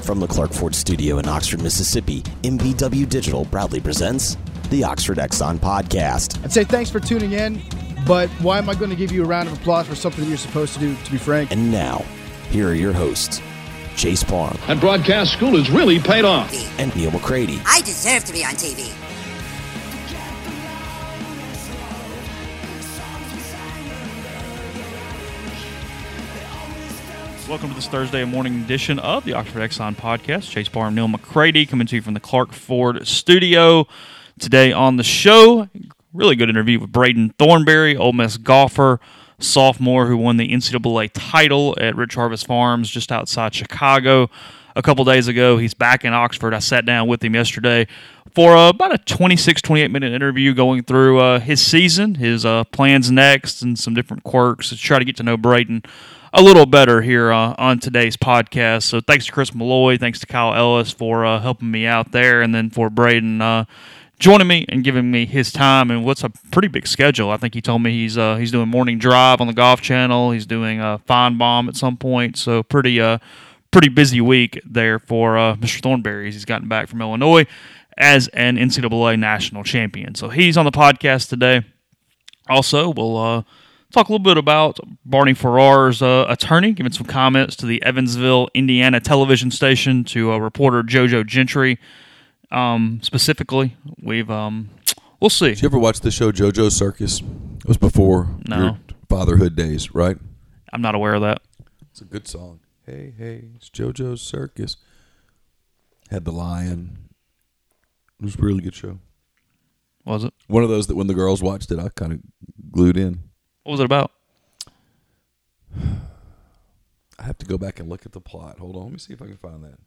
From the Clark Ford Studio in Oxford, Mississippi, MVW Digital proudly presents the Oxford Exxon Podcast. I'd say thanks for tuning in, but why am I going to give you a round of applause for something that you're supposed to do, to be frank? And now, here are your hosts, Chase Parham. And broadcast school has really paid off. And Neil McCready. I deserve to be on TV. Welcome to this Thursday morning edition of the Oxford Exxon Podcast. Chase Parham, Neil McCready coming to you from the Clark Ford Studio. Today on the show, really good interview with Braden Thornberry, Ole Miss golfer, sophomore who won the NCAA title at Rich Harvest Farms just outside Chicago a couple days ago. He's back in Oxford. I sat down with him yesterday for about a 28-minute interview going through his season, his plans next, and some different quirks to try to get to know Braden a little better here on today's podcast. So thanks to Chris Malloy, thanks to Kyle Ellis for helping me out there, and then for Braden joining me and giving me his time and what's a pretty big schedule. I think he told me he's doing Morning Drive on the Golf Channel. He's doing Feinbaum at some point. So pretty busy week there for Mr. Thornberry. He's gotten back from Illinois as an NCAA national champion. So he's on the podcast today. Also, we'll talk a little bit about Barney Farrar's attorney, giving some comments to the Evansville, Indiana television station to reporter JoJo Gentry. Specifically, we'll see. Did you ever watch the show JoJo's Circus? It was before your fatherhood days, right? I'm not aware of that. It's a good song. Hey, hey, it's JoJo's Circus. Had the lion. It was a really good show. Was it? One of those that when the girls watched it, I kind of glued in. What was it about? I have to go back and look at the plot. Hold on, let me see if I can find that.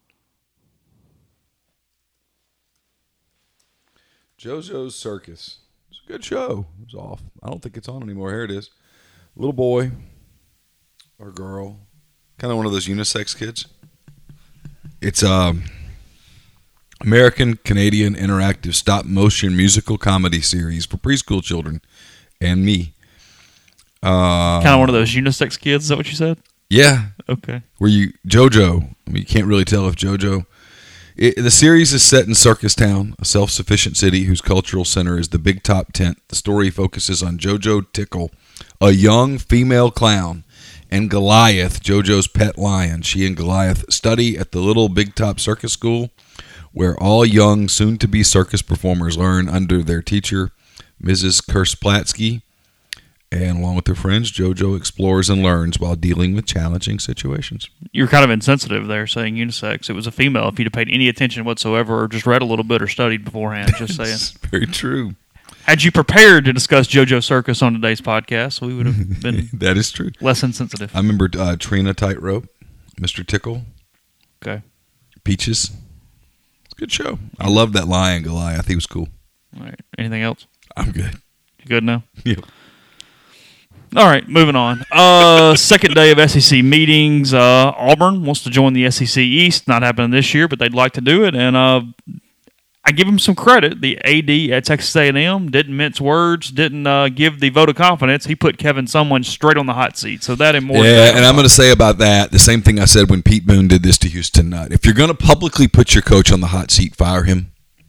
JoJo's Circus. It's a good show. It was off. I don't think it's on anymore. Here it is. Little boy or girl. Kind of one of those unisex kids. It's American Canadian interactive stop motion musical comedy series for preschool children and me. Kind of one of those unisex kids. Is that what you said? Yeah. Okay. Where JoJo. I mean, you can't really tell if JoJo. The series is set in Circus Town, a self-sufficient city whose cultural center is the Big Top Tent. The story focuses on JoJo Tickle, a young female clown, and Goliath, JoJo's pet lion. She and Goliath study at the Little Big Top Circus School, where all young, soon-to-be circus performers learn under their teacher, Mrs. Kersplatsky. And along with her friends, JoJo explores and learns while dealing with challenging situations. You're kind of insensitive there saying unisex. It was a female. If you'd have paid any attention whatsoever or just read a little bit or studied beforehand, just saying. Very true. Had you prepared to discuss JoJo Circus on today's podcast, we would have been that is true. Less insensitive. I remember Trina Tightrope, Mr. Tickle. Okay. Peaches. It's a good show. I love that lion, Goliath. He was cool. All right. Anything else? I'm good. You good now? Yeah. All right, moving on. Second day of SEC meetings. Auburn wants to join the SEC East. Not happening this year, but they'd like to do it. And I give him some credit. The AD at Texas A&M didn't mince words, didn't give the vote of confidence. He put Kevin Sumlin straight on the hot seat. So that and more. Yeah, and I'm going to say about that the same thing I said when Pete Boone did this to Houston Nutt. If you're going to publicly put your coach on the hot seat, fire him.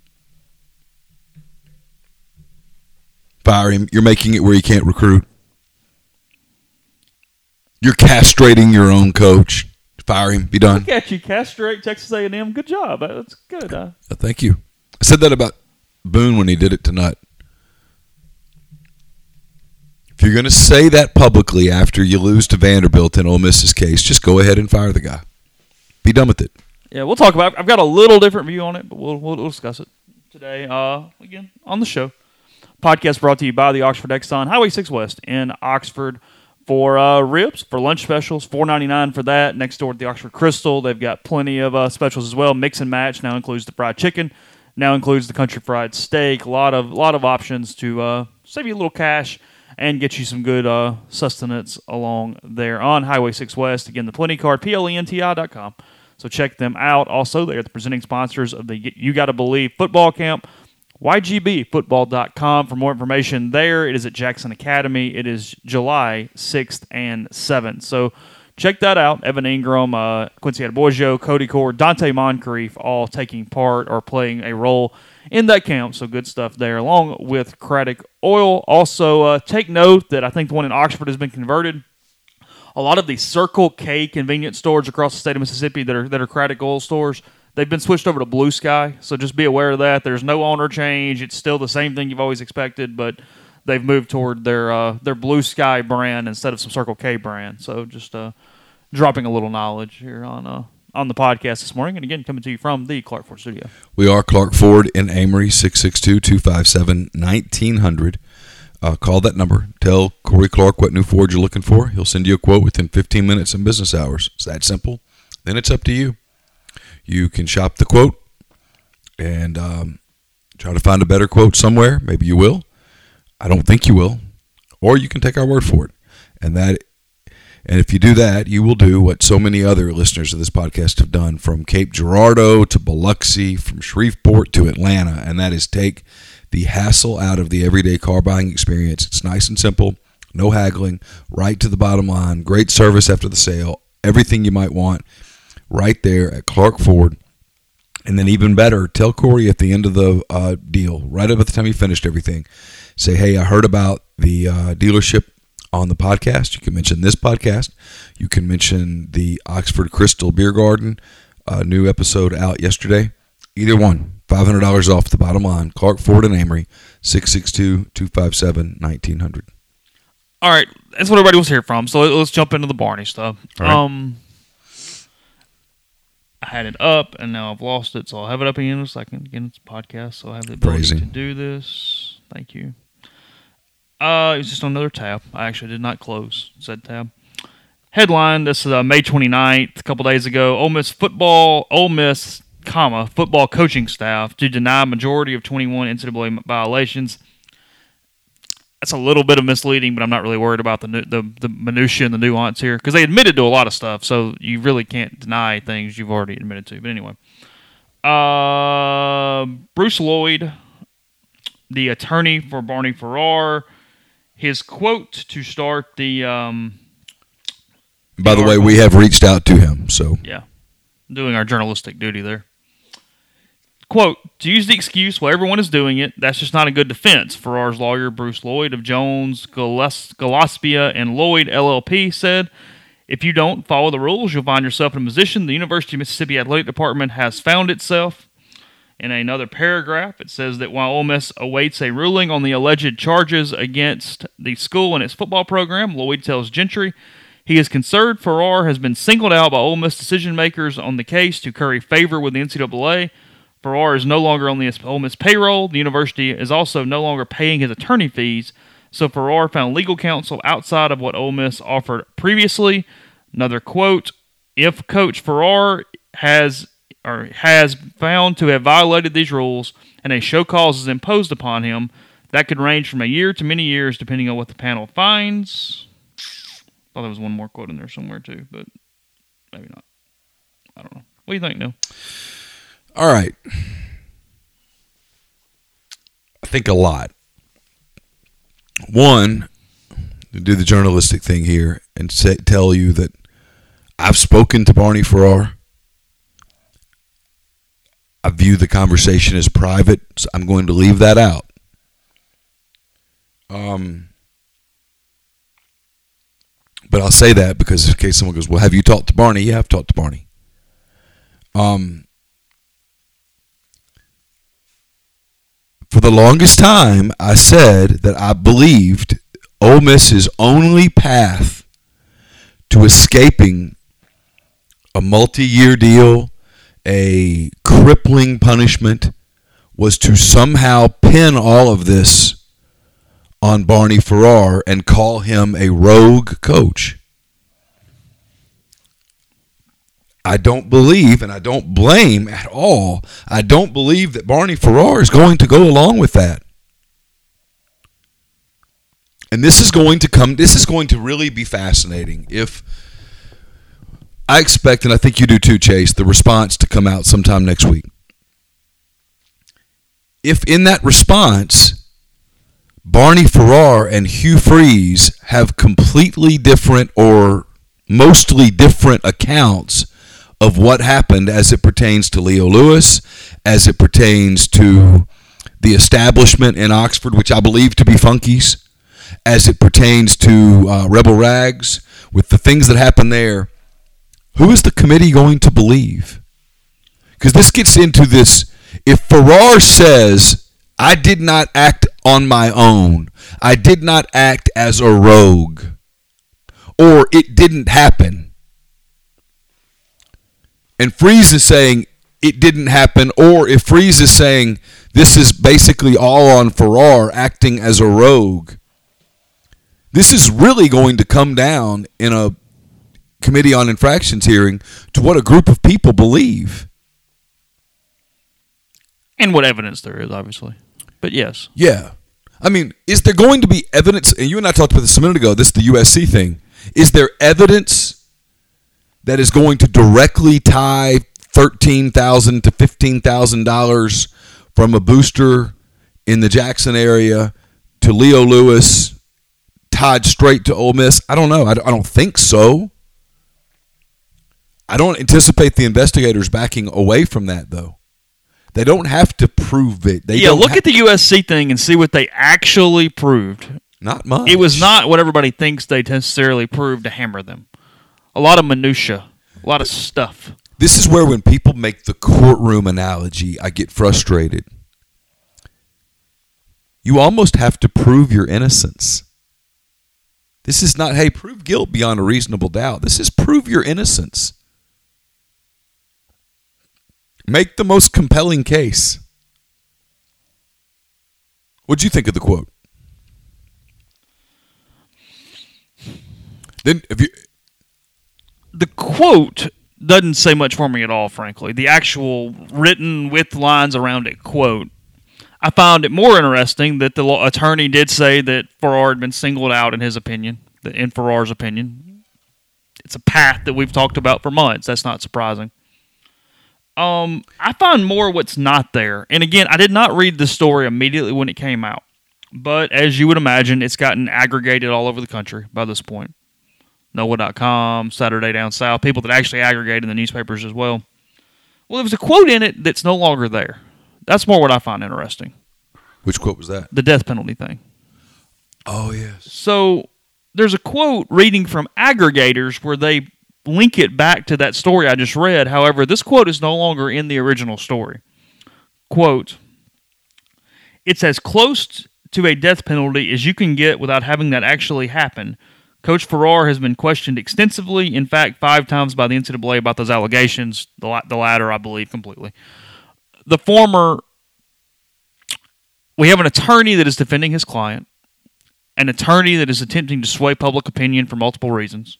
Fire him. You're making it where you can't recruit. You're castrating your own coach. Fire him. Be done. Look at you, castrate Texas A&M. Good job. That's good. Thank you. I said that about Boone when he did it to Nutt. If you're going to say that publicly after you lose to Vanderbilt in Ole Miss's case, just go ahead and fire the guy. Be done with it. Yeah, we'll talk about it. I've got a little different view on it, but we'll discuss it today, again, on the show. Podcast brought to you by the Oxford Exxon, Highway 6 West in Oxford. For ribs, for lunch specials, $4.99 for that. Next door at the Oxford Crystal, they've got plenty of specials as well. Mix and match now includes the fried chicken, now includes the country fried steak. A lot of options to save you a little cash and get you some good sustenance along there on Highway 6 West. Again, the Plenty Card, plenti.com. So check them out. Also, they are the presenting sponsors of the You Gotta Believe football camp. YGBfootball.com for more information there. It is at Jackson Academy. It is July 6th and 7th. So check that out. Evan Ingram, Quincy Adebayo, Cody Core, Dante Moncrief, all taking part or playing a role in that camp. So good stuff there, along with Craddock Oil. Also, take note that I think the one in Oxford has been converted. A lot of the Circle K convenience stores across the state of Mississippi that are Craddock Oil stores, they've been switched over to Blue Sky. So just be aware of that. There's no owner change. It's still the same thing you've always expected, but they've moved toward their Blue Sky brand instead of some Circle K brand. So just dropping a little knowledge here on the podcast this morning. And again, coming to you from the Clark Ford studio. We are Clark Ford in Amory, 662-257-1900. Call that number. Tell Corey Clark what new Ford you're looking for. He'll send you a quote within 15 minutes in business hours. It's that simple. Then it's up to you. You can shop the quote and try to find a better quote somewhere. Maybe you will. I don't think you will. Or you can take our word for it. And if you do that, you will do what so many other listeners of this podcast have done, from Cape Girardeau to Biloxi, from Shreveport to Atlanta, and that is take the hassle out of the everyday car buying experience. It's nice and simple, no haggling, right to the bottom line, great service after the sale, everything you might want right there at Clark Ford. And then even better, tell Corey at the end of the deal, right up at the time you finished everything, say, hey, I heard about the dealership on the podcast. You can mention this podcast. You can mention the Oxford Crystal Beer Garden, new episode out yesterday. Either one, $500 off the bottom line. Clark Ford and Amory, 662-257-1900. All right, that's what everybody wants to hear from. So let's jump into the Barney stuff. Right. I had it up, and now I've lost it, so I'll have it up again in a second. Again, it's a podcast, so I have the ability to do this. Thank you. It was just on another tab. I actually did not close said tab. Headline, this is May 29th, a couple days ago. Ole Miss football coaching staff to deny majority of 21 NCAA violations. That's a little bit of misleading, but I'm not really worried about the minutia and the nuance here, because they admitted to a lot of stuff, so you really can't deny things you've already admitted to. But anyway, Bruce Lloyd, the attorney for Barney Farrar, his quote to start the. By the way, we have reached out to him, so yeah, doing our journalistic duty there. Quote, to use the excuse while everyone is doing it, that's just not a good defense. Farrar's lawyer, Bruce Lloyd of Jones, Gillespie, and Lloyd, LLP, said, if you don't follow the rules, you'll find yourself in a position the University of Mississippi Athletic Department has found itself. In another paragraph, it says that while Ole Miss awaits a ruling on the alleged charges against the school and its football program, Lloyd tells Gentry he is concerned Farrar has been singled out by Ole Miss decision-makers on the case to curry favor with the NCAA. Farrar is no longer on the Ole Miss payroll. The university is also no longer paying his attorney fees, so Farrar found legal counsel outside of what Ole Miss offered previously. Another quote, if Coach Farrar has found to have violated these rules and a show cause is imposed upon him, that could range from a year to many years depending on what the panel finds. I thought there was one more quote in there somewhere too, but maybe not. I don't know. What do you think, Neil? All right. I think a lot. One, to do the journalistic thing here and tell you that I've spoken to Barney Farrar. I view the conversation as private, so I'm going to leave that out. But I'll say that because in case someone goes, well, have you talked to Barney? Yeah, I've talked to Barney. For the longest time, I said that I believed Ole Miss's only path to escaping a multi-year deal, a crippling punishment, was to somehow pin all of this on Barney Farrar and call him a rogue coach. I don't believe, and I don't blame at all, I don't believe that Barney Farrar is going to go along with that. And this is going to really be fascinating. If I expect, and I think you do too, Chase, the response to come out sometime next week. If in that response, Barney Farrar and Hugh Freeze have completely different or mostly different accounts of what happened as it pertains to Leo Lewis, as it pertains to the establishment in Oxford, which I believe to be Funkies, as it pertains to Rebel Rags, with the things that happened there. Who is the committee going to believe? Because this gets into this. If Farrar says, I did not act on my own, I did not act as a rogue, or it didn't happen, and Freeze is saying it didn't happen, or if Freeze is saying this is basically all on Farrar acting as a rogue, this is really going to come down in a Committee on Infractions hearing to what a group of people believe. And what evidence there is, obviously. But yes. Yeah. I mean, is there going to be evidence, and you and I talked about this a minute ago, this is the USC thing. Is there evidence that is going to directly tie $13,000 to $15,000 from a booster in the Jackson area to Leo Lewis, tied straight to Ole Miss? I don't know. I don't think so. I don't anticipate the investigators backing away from that, though. They don't have to prove it. Look at the USC thing and see what they actually proved. Not much. It was not what everybody thinks they necessarily proved to hammer them. A lot of minutia, a lot of stuff. This is where when people make the courtroom analogy, I get frustrated. You almost have to prove your innocence. This is not, hey, prove guilt beyond a reasonable doubt. This is prove your innocence. Make the most compelling case. What'd you think of the quote? The quote doesn't say much for me at all, frankly. The actual written with lines around it quote. I found it more interesting that the attorney did say that Farrar had been singled out in his opinion, in Farrar's opinion. It's a path that we've talked about for months. That's not surprising. I find more what's not there. And again, I did not read the story immediately when it came out. But as you would imagine, it's gotten aggregated all over the country by this point. NOAA.com, Saturday Down South, people that actually aggregate in the newspapers as well. Well, there was a quote in it that's no longer there. That's more what I find interesting. Which quote was that? The death penalty thing. Oh, yes. So there's a quote reading from aggregators where they link it back to that story I just read. However, this quote is no longer in the original story. Quote, it's as close to a death penalty as you can get without having that actually happen. Coach Farrar has been questioned extensively, in fact, 5 times by the NCAA about those allegations, the latter, I believe, completely. The former, we have an attorney that is defending his client, an attorney that is attempting to sway public opinion for multiple reasons,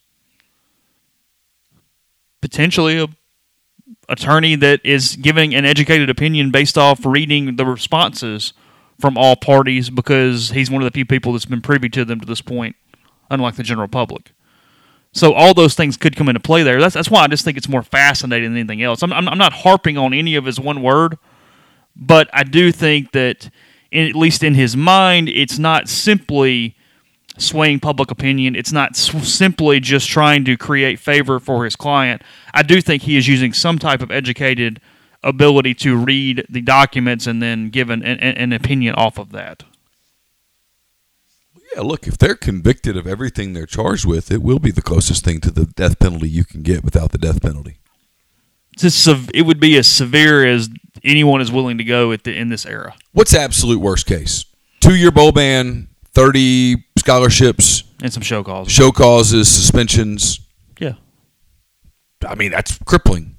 potentially a attorney that is giving an educated opinion based off reading the responses from all parties because he's one of the few people that's been privy to them to this point, unlike the general public. So all those things could come into play there. That's why I just think it's more fascinating than anything else. I'm not harping on any of his one word, but I do think that, at least in his mind, it's not simply swaying public opinion. It's not simply just trying to create favor for his client. I do think he is using some type of educated ability to read the documents and then give an opinion off of that. Yeah, look, if they're convicted of everything they're charged with, it will be the closest thing to the death penalty you can get without the death penalty. It would be as severe as anyone is willing to go in this era. What's absolute worst case? 2-year bowl ban, 30 scholarships. And some show causes. Show causes, suspensions. Yeah. I mean, that's crippling.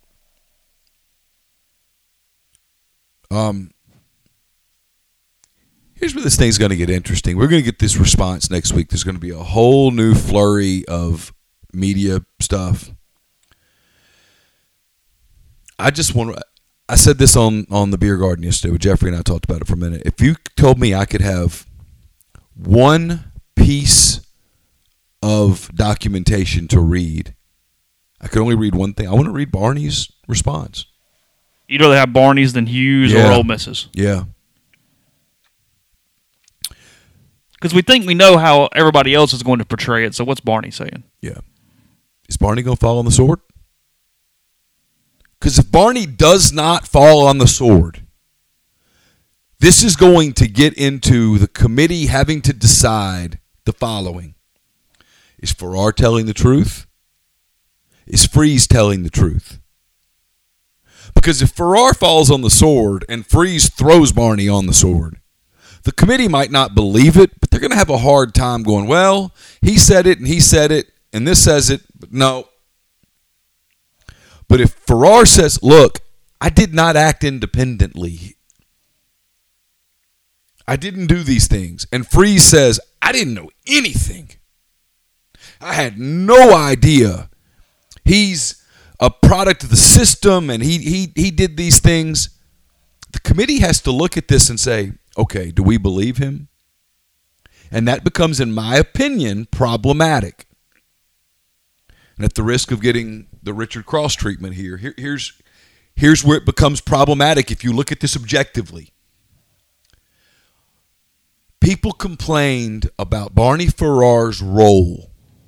Here's where this thing's going to get interesting. We're going to get this response next week. There's going to be a whole new flurry of media stuff. I said this on the beer garden yesterday with Jeffrey, and I talked about it for a minute. If you told me I could have one piece of documentation to read, I could only read one thing. I want to read Barney's response. You'd rather have Barney's than Hughes or Ole Miss's. Yeah. Because we think we know how everybody else is going to portray it, so what's Barney saying? Yeah. is Barney going to fall on the sword? Because if Barney does not fall on the sword, this is going to get into the committee having to decide the following. Is Farrar telling the truth? Is Freeze telling the truth? Because if Farrar falls on the sword and Freeze throws Barney on the sword, the committee might not believe it, but they're going to have a hard time going, well, he said it, and this says it, but no. But if Farrar says, look, I did not act independently. I didn't do these things. And Freeze says, I didn't know anything. I had no idea. He's a product of the system and he did these things. The committee has to look at this and say, okay, do we believe him? And that becomes, in my opinion, problematic. And at the risk of getting the Richard Cross treatment here's where it becomes problematic if you look at this objectively. People complained about Barney Farrar's role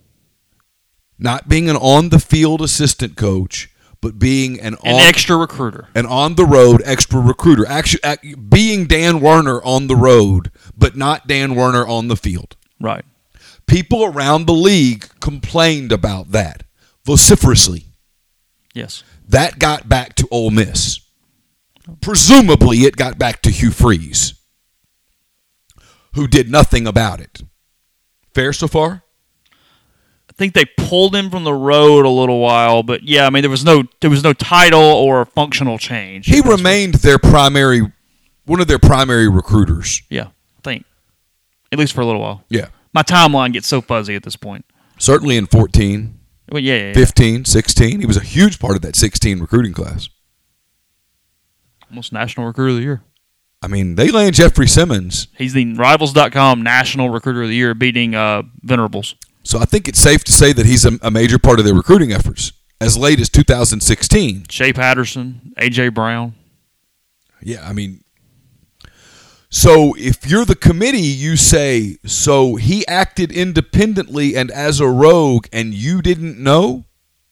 not being an on-the-field assistant coach, but being an extra recruiter. An on-the-road extra recruiter. Actually, being Dan Werner on the road, but not Dan Werner on the field. Right. People around the league complained about that vociferously. Yes. That got back to Ole Miss. Presumably, it got back to Hugh Freeze, who did nothing about it. Fair so far? I think they pulled him from the road a little while, but yeah, I mean there was no title or functional change. He remained one of their primary recruiters. Yeah, I think. At least for a little while. Yeah. My timeline gets so fuzzy at this point. Certainly in 14. Well, yeah. 15, 16. He was a huge part of that 16 recruiting class. Almost National Recruiter of the Year. I mean, they land Jeffrey Simmons. He's the Rivals.com National Recruiter of the Year, beating Venerables. So I think it's safe to say that he's a major part of their recruiting efforts as late as 2016. Shea Patterson, A.J. Brown. Yeah, I mean, so if you're the committee, you say, so he acted independently and as a rogue and you didn't know?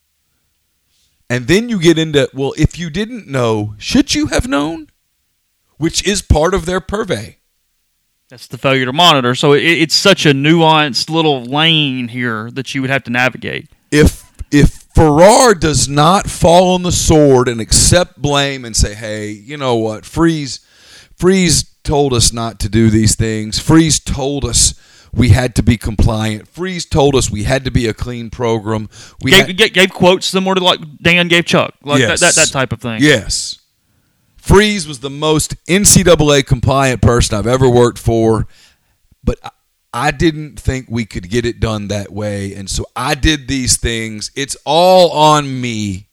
And then you get into, well, if you didn't know, should you have known? Which is part of their purvey. That's the failure to monitor. So it's such a nuanced little lane here that you would have to navigate. If Farrar does not fall on the sword and accept blame and say, hey, you know what, Freeze told us not to do these things. Freeze told us we had to be compliant. Freeze told us we had to be a clean program. Gave quotes similar to like Dan gave Chuck. Like yes. that type of thing. Yes. Freeze was the most NCAA compliant person I've ever worked for, but I didn't think we could get it done that way, and so I did these things. It's all on me.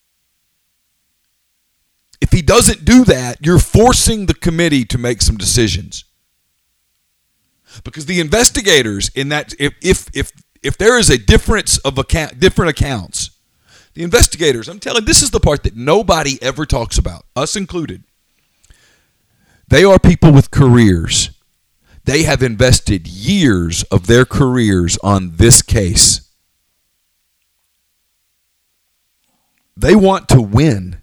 If he doesn't do that, you're forcing the committee to make some decisions. Because the investigators in that, if there is a difference of different accounts, the investigators, I'm telling you, this is the part that nobody ever talks about, us included. They are people with careers. They have invested years of their careers on this case. They want to win.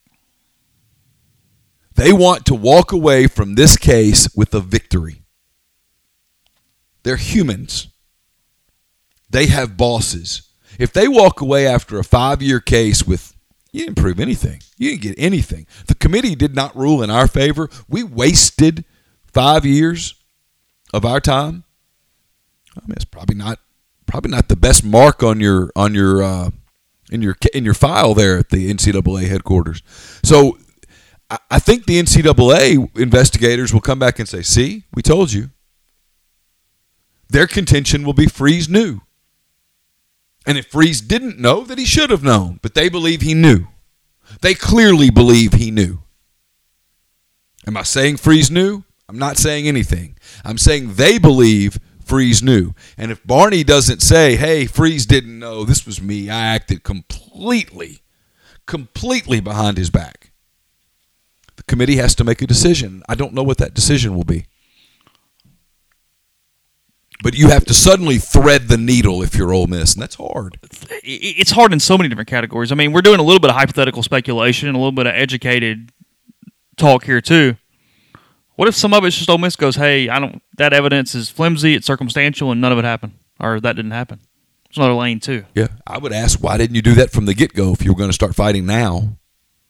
They want to walk away from this case with a victory. They're humans. They have bosses. If they walk away after a 5-year case with, you didn't prove anything. You didn't get anything. The committee did not rule in our favor. We wasted 5 years of our time. I mean, it's probably not the best mark on your in your file there at the NCAA headquarters. So I think the NCAA investigators will come back and say, see, we told you. Their contention will be Freeze knew. And if Freeze didn't know, that he should have known. But they believe he knew. They clearly believe he knew. Am I saying Freeze knew? I'm not saying anything. I'm saying they believe Freeze knew. And if Barney doesn't say, hey, Freeze didn't know, this was me, I acted completely behind his back, the committee has to make a decision. I don't know what that decision will be. But you have to suddenly thread the needle if you're Ole Miss, and that's hard. It's hard in so many different categories. I mean, we're doing a little bit of hypothetical speculation and a little bit of educated talk here too. What if some of it's just Ole Miss goes, hey, that evidence is flimsy, it's circumstantial, and none of it happened, or that didn't happen. It's another lane too. Yeah, I would ask, why didn't you do that from the get-go if you were going to start fighting now?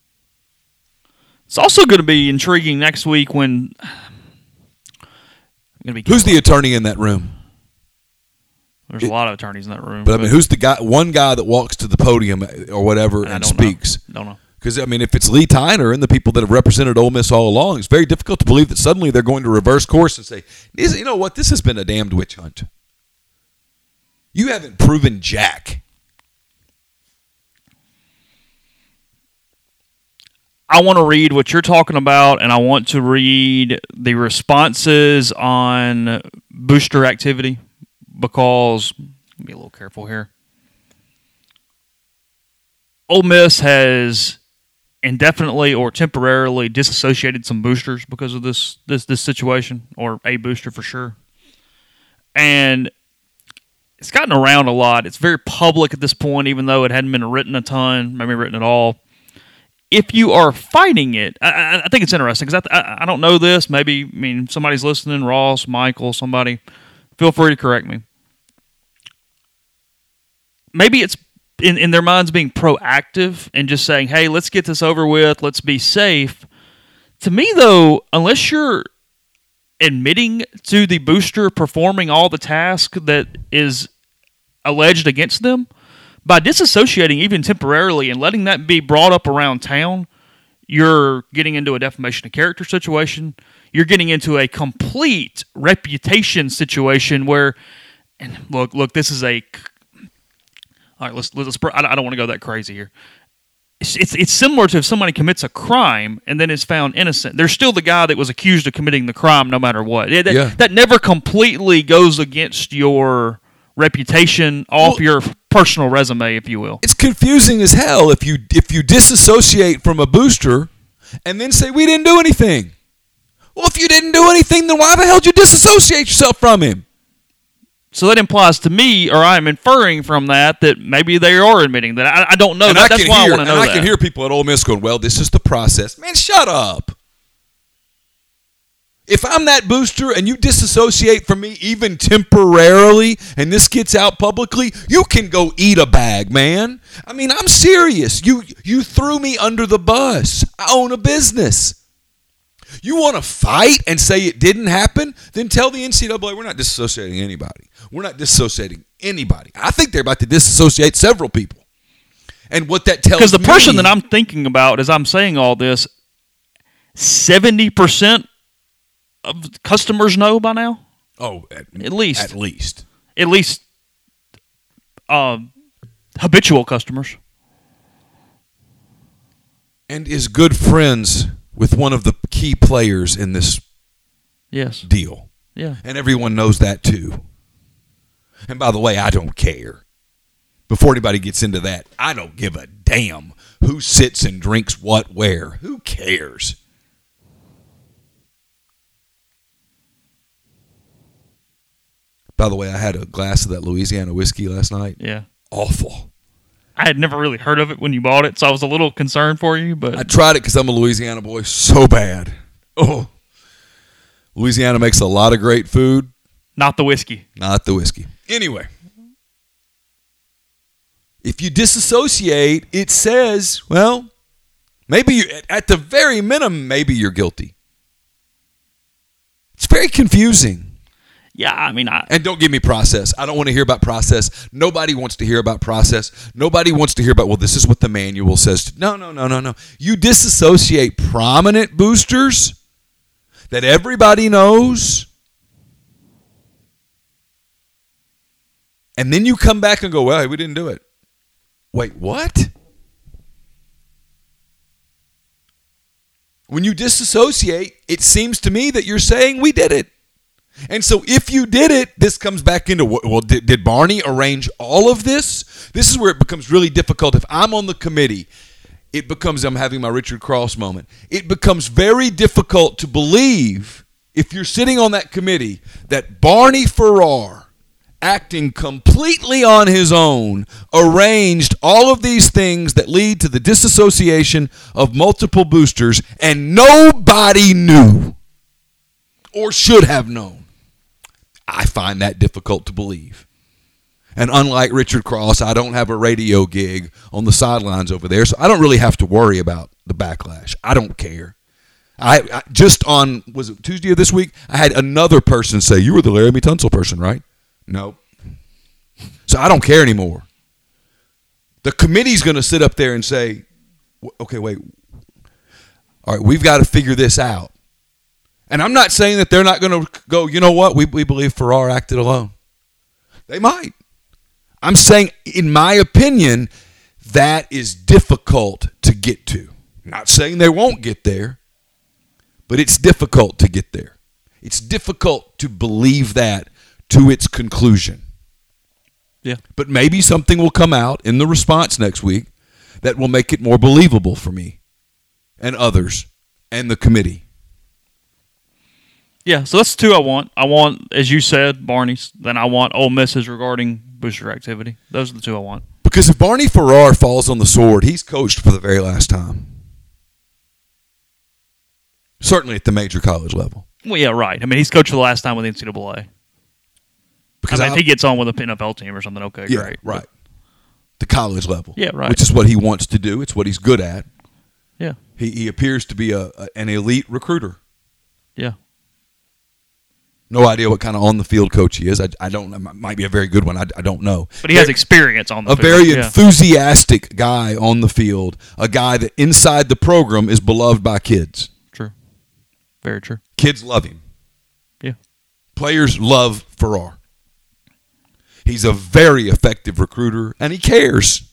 It's also going to be intriguing next week when who's the attorney in that room? There's a lot of attorneys in that room. But I mean, who's the one guy that walks to the podium or whatever and speaks? Don't know. Because, I mean, if it's Lee Tyner and the people that have represented Ole Miss all along, it's very difficult to believe that suddenly they're going to reverse course and say, you know what, this has been a damned witch hunt. You haven't proven jack. I want to read what you're talking about, and I want to read the responses on booster activity because, let me be a little careful here. Ole Miss has indefinitely or temporarily disassociated some boosters because of this situation, or a booster for sure. And it's gotten around a lot. It's very public at this point, even though it hadn't been written a ton, maybe written at all. If you are fighting it, I think it's interesting because I don't know this. Maybe, I mean, somebody's listening, Ross, Michael, somebody. Feel free to correct me. Maybe it's in their minds being proactive and just saying, hey, let's get this over with, let's be safe. To me, though, unless you're admitting to the booster performing all the task that is alleged against them, by disassociating even temporarily and letting that be brought up around town, you're getting into a defamation of character situation. You're getting into a complete reputation situation where, and look, this is a. All right, let's. I don't want to go that crazy here. It's similar to if somebody commits a crime and then is found innocent. There's still the guy that was accused of committing the crime, no matter what. That never completely goes against your reputation off your personal resume, if you will. It's confusing as hell if you disassociate from a booster and then say we didn't do anything. Well, if you didn't do anything, then why the hell did you disassociate yourself from him? So that implies to me, or I'm inferring from that maybe they are admitting that. I don't know. That's why I want to know that. I can hear people at Ole Miss going, well, this is the process. Man, shut up. If I'm that booster and you disassociate from me even temporarily and this gets out publicly, you can go eat a bag, man. I mean, I'm serious. You threw me under the bus. I own a business. You want to fight and say it didn't happen? Then tell the NCAA we're not disassociating anybody. We're not disassociating anybody. I think they're about to disassociate several people. And what that tells me... Because the person that I'm thinking about as I'm saying all this, 70% of customers know by now? Oh, at least. At least. At least habitual customers. And is good friends with one of the key players in this deal. Yeah. And everyone knows that too. And by the way, I don't care. Before anybody gets into that, I don't give a damn who sits and drinks what where. Who cares? By the way, I had a glass of that Louisiana whiskey last night. Yeah. Awful. I had never really heard of it when you bought it, so I was a little concerned for you. But I tried it because I'm a Louisiana boy so bad. Oh. Louisiana makes a lot of great food. Not the whiskey. Not the whiskey. Anyway. If you disassociate, it says, well, maybe at the very minimum, maybe you're guilty. It's very confusing. Yeah, I mean... And don't give me process. I don't want to hear about process. Nobody wants to hear about process. Nobody wants to hear about, well, this is what the manual says. No. You disassociate prominent boosters that everybody knows, and then you come back and go, well, hey, we didn't do it. Wait, what? When you disassociate, it seems to me that you're saying we did it. And so if you did it, this comes back into, well, did Barney arrange all of this? This is where it becomes really difficult. If I'm on the committee, it becomes, I'm having my Richard Cross moment. It becomes very difficult to believe if you're sitting on that committee, that Barney Farrar, acting completely on his own, arranged all of these things that lead to the disassociation of multiple boosters, and nobody knew or should have known. I find that difficult to believe. And unlike Richard Cross, I don't have a radio gig on the sidelines over there, so I don't really have to worry about the backlash. I don't care. I just on, was it Tuesday of this week, I had another person say, "You were the Laramie Tunsil person, right?" No. So I don't care anymore. The committee's going to sit up there and say, "Okay, wait. All right, we've got to figure this out." And I'm not saying that they're not going to go, "You know what? We believe Farrar acted alone." They might. I'm saying, in my opinion, that is difficult to get to. I'm not saying they won't get there, but it's difficult to get there. It's difficult to believe that to its conclusion. Yeah. But maybe something will come out in the response next week that will make it more believable for me and others and the committee. Yeah, so that's two I want. I want, as you said, Barney's. Then I want Ole Miss's regarding booster activity. Those are the two I want. Because if Barney Farrar falls on the sword, he's coached for the very last time. Certainly at the major college level. Well, yeah, right. I mean, he's coached for the last time with the NCAA. Because if he gets on with an NFL team or something, okay, yeah, great. Right. The college level. Yeah, right. Which is what he wants to do. It's what he's good at. Yeah. He appears to be an elite recruiter. Yeah. No idea what kind of on-the-field coach he is. I don't know. Might be a very good one. I don't know. But he has experience on the field. A very enthusiastic guy on the field. A guy that inside the program is beloved by kids. True. Very true. Kids love him. Yeah. Players love Farrar. He's a very effective recruiter, and he cares.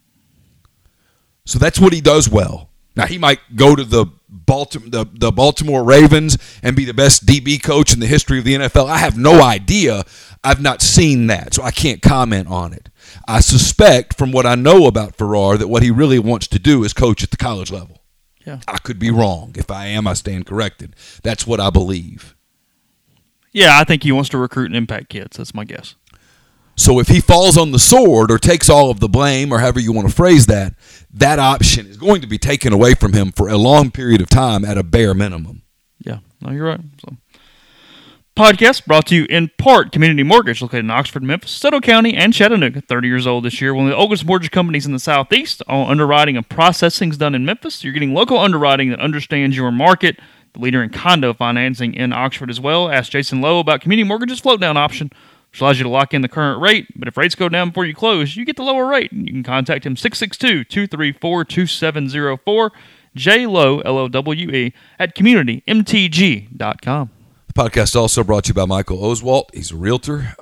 So that's what he does well. Now, he might go to the Baltimore Ravens and be the best DB coach in the history of the NFL. I have no idea. I've not seen that, so I can't comment on it. I suspect, from what I know about Farrar, that what he really wants to do is coach at the college level. Yeah. I could be wrong. If I am, I stand corrected. That's what I believe. Yeah, I think he wants to recruit and impact kids. That's my guess. So if he falls on the sword or takes all of the blame, or however you want to phrase that, that option is going to be taken away from him for a long period of time at a bare minimum. Yeah, no, you're right. So, podcast brought to you in part Community Mortgage, located in Oxford, Memphis, Soto County, and Chattanooga. 30 years old this year. One of the oldest mortgage companies in the Southeast. All underwriting and processing is done in Memphis. You're getting local underwriting that understands your market. The leader in condo financing in Oxford as well. Ask Jason Lowe about Community Mortgage's float-down option, which allows you to lock in the current rate. But if rates go down before you close, you get the lower rate. You can contact him 662-234-2704, J-Lowe, L-O-W-E, at communitymtg.com. The podcast is also brought to you by Michael Oswalt. He's a realtor.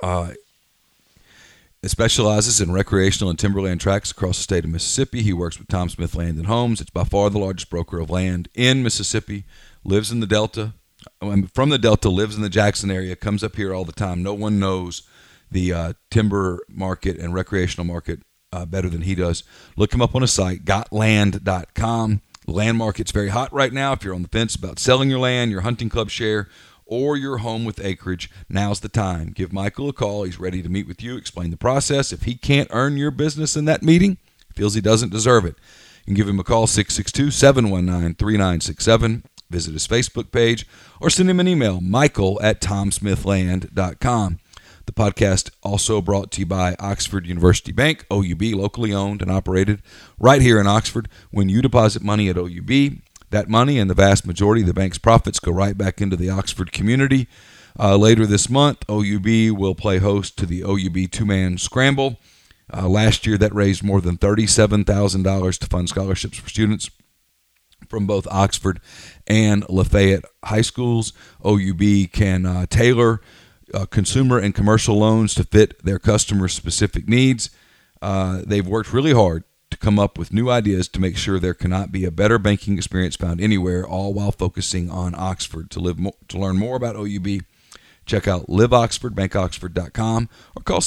It specializes in recreational and timberland tracts across the state of Mississippi. He works with Tom Smith Land and Homes. It's by far the largest broker of land in Mississippi. Lives in the Delta. From the Delta, lives in the Jackson area, comes up here all the time. No one knows the timber market and recreational market better than he does. Look him up on his site, gotland.com. The land market's very hot right now. If you're on the fence about selling your land, your hunting club share, or your home with acreage, now's the time. Give Michael a call. He's ready to meet with you, explain the process. If he can't earn your business in that meeting, feels he doesn't deserve it, you can give him a call, 662-719-3967. Visit his Facebook page or send him an email, michael@tomsmithland.com. The podcast also brought to you by Oxford University Bank, OUB, locally owned and operated right here in Oxford. When you deposit money at OUB, that money and the vast majority of the bank's profits go right back into the Oxford community. Later this month, OUB will play host to the OUB two-man scramble. Last year, that raised more than $37,000 to fund scholarships for students from both Oxford and Lafayette high schools. OUB can tailor consumer and commercial loans to fit their customers' specific needs. They've worked really hard to come up with new ideas to make sure there cannot be a better banking experience found anywhere, all while focusing on Oxford. To learn more about OUB, check out liveoxford.bankoxford.com or call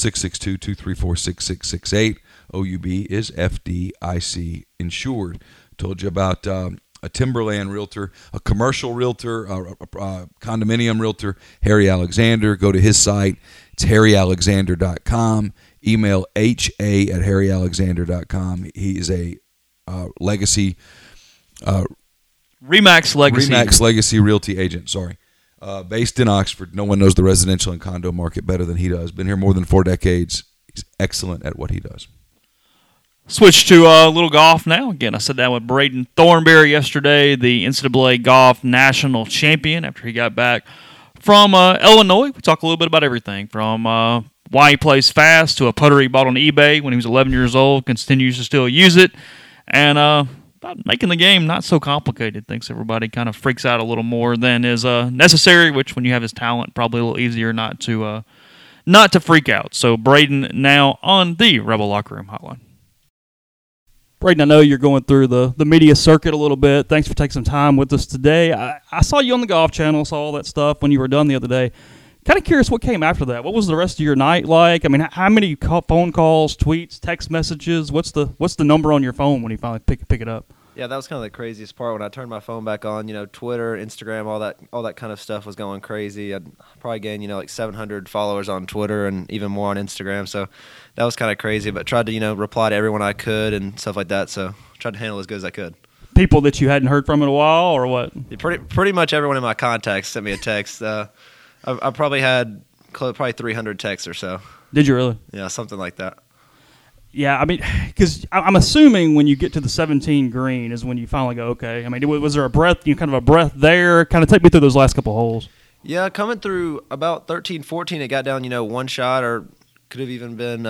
662-234-6668. OUB is FDIC insured. Told you about a timberland realtor, a commercial realtor, a condominium realtor, Harry Alexander. Go to his site. It's harryalexander.com. Email ha@harryalexander.com. He is a legacy Remax Legacy Realty agent. Sorry. Based in Oxford. No one knows the residential and condo market better than he does. Been here more than 4 decades. He's excellent at what he does. Switch to a little golf now. Again, I sat down with Braden Thornberry yesterday, the NCAA Golf National Champion, after he got back from Illinois. We talk a little bit about everything, from why he plays fast to a putter he bought on eBay when he was 11 years old, continues to still use it, and about making the game not so complicated. Thinks everybody kind of freaks out a little more than is necessary, which when you have his talent, probably a little easier not to freak out. So Braden now on the Rebel Locker Room Hotline. Braden, I know you're going through the media circuit a little bit. Thanks for taking some time with us today. I saw you on the Golf Channel, saw all that stuff when you were done the other day. Kind of curious what came after that. What was the rest of your night like? I mean, how many phone calls, tweets, text messages? What's the number on your phone when you finally pick it up? Yeah, that was kind of the craziest part when I turned my phone back on. Twitter, Instagram, all that kind of stuff was going crazy. I'd probably gained like 700 followers on Twitter and even more on Instagram. So that was kind of crazy. But tried to reply to everyone I could and stuff like that. So tried to handle it as good as I could. People that you hadn't heard from in a while, or what? Yeah, pretty much everyone in my contacts sent me a text. I probably had probably 300 texts or so. Did you really? Yeah, something like that. Yeah, I mean, because I'm assuming when you get to the 17 green is when you finally go, okay. I mean, was there a breath, kind of a breath there? Kind of take me through those last couple holes. Yeah, coming through about 13, 14, it got down, one shot, or could have even been,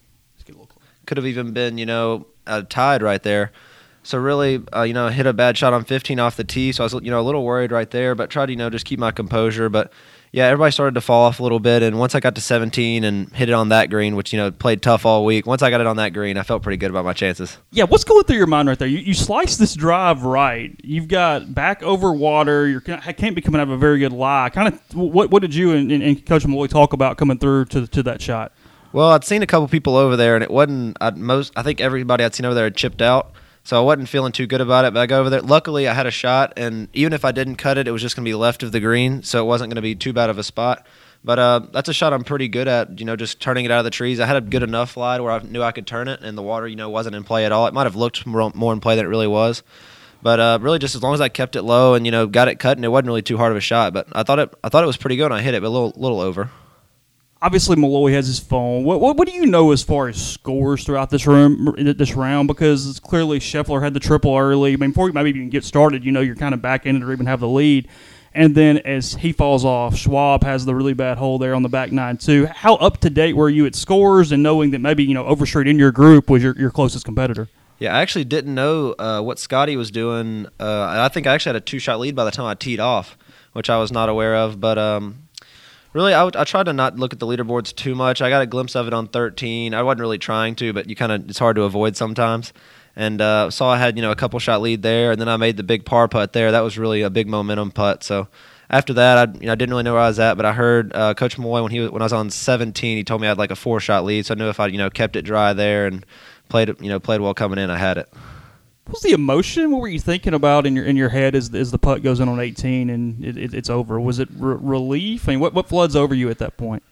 tied right there. So really, hit a bad shot on 15 off the tee. So I was, a little worried right there, but tried to, just keep my composure. But yeah, everybody started to fall off a little bit. And once I got to 17 and hit it on that green, which, played tough all week, once I got it on that green, I felt pretty good about my chances. Yeah, what's going through your mind right there? You slice this drive right. You've got back over water. You can't be coming out of a very good lie. Kind of, what did you and Coach Malloy talk about coming through to that shot? Well, I'd seen a couple people over there, and it wasn't I think everybody I'd seen over there had chipped out. So I wasn't feeling too good about it, but I go over there. Luckily, I had a shot, and even if I didn't cut it, it was just going to be left of the green, so it wasn't going to be too bad of a spot. But that's a shot I'm pretty good at, just turning it out of the trees. I had a good enough lie where I knew I could turn it, and the water, wasn't in play at all. It might have looked more in play than it really was. But really, just as long as I kept it low and, got it cut, and it wasn't really too hard of a shot. But I thought it was pretty good when I hit it, but a little over. Obviously, Malloy has his phone. What do you know as far as scores throughout this round? Because clearly Scheffler had the triple early. I mean, before you maybe even get started, you're kind of back in it or even have the lead. And then as he falls off, Schwab has the really bad hole there on the back nine too. How up to date were you at scores and knowing that maybe Overstreet in your group was your closest competitor? Yeah, I actually didn't know what Scotty was doing. I think I actually had a 2-shot lead by the time I teed off, which I was not aware of. But really, I tried to not look at the leaderboards too much. I got a glimpse of it on 13. I wasn't really trying to, but it's hard to avoid sometimes. And saw I had a couple shot lead there, and then I made the big par putt there. That was really a big momentum putt. So after that, I didn't really know where I was at, but I heard Coach Malloy when I was on 17, he told me I had like a 4-shot lead. So I knew if I kept it dry there and played well coming in, I had it. What was the emotion? What were you thinking about in your head as the putt goes in on 18 and it's over? Was it relief? I mean, what floods over you at that point?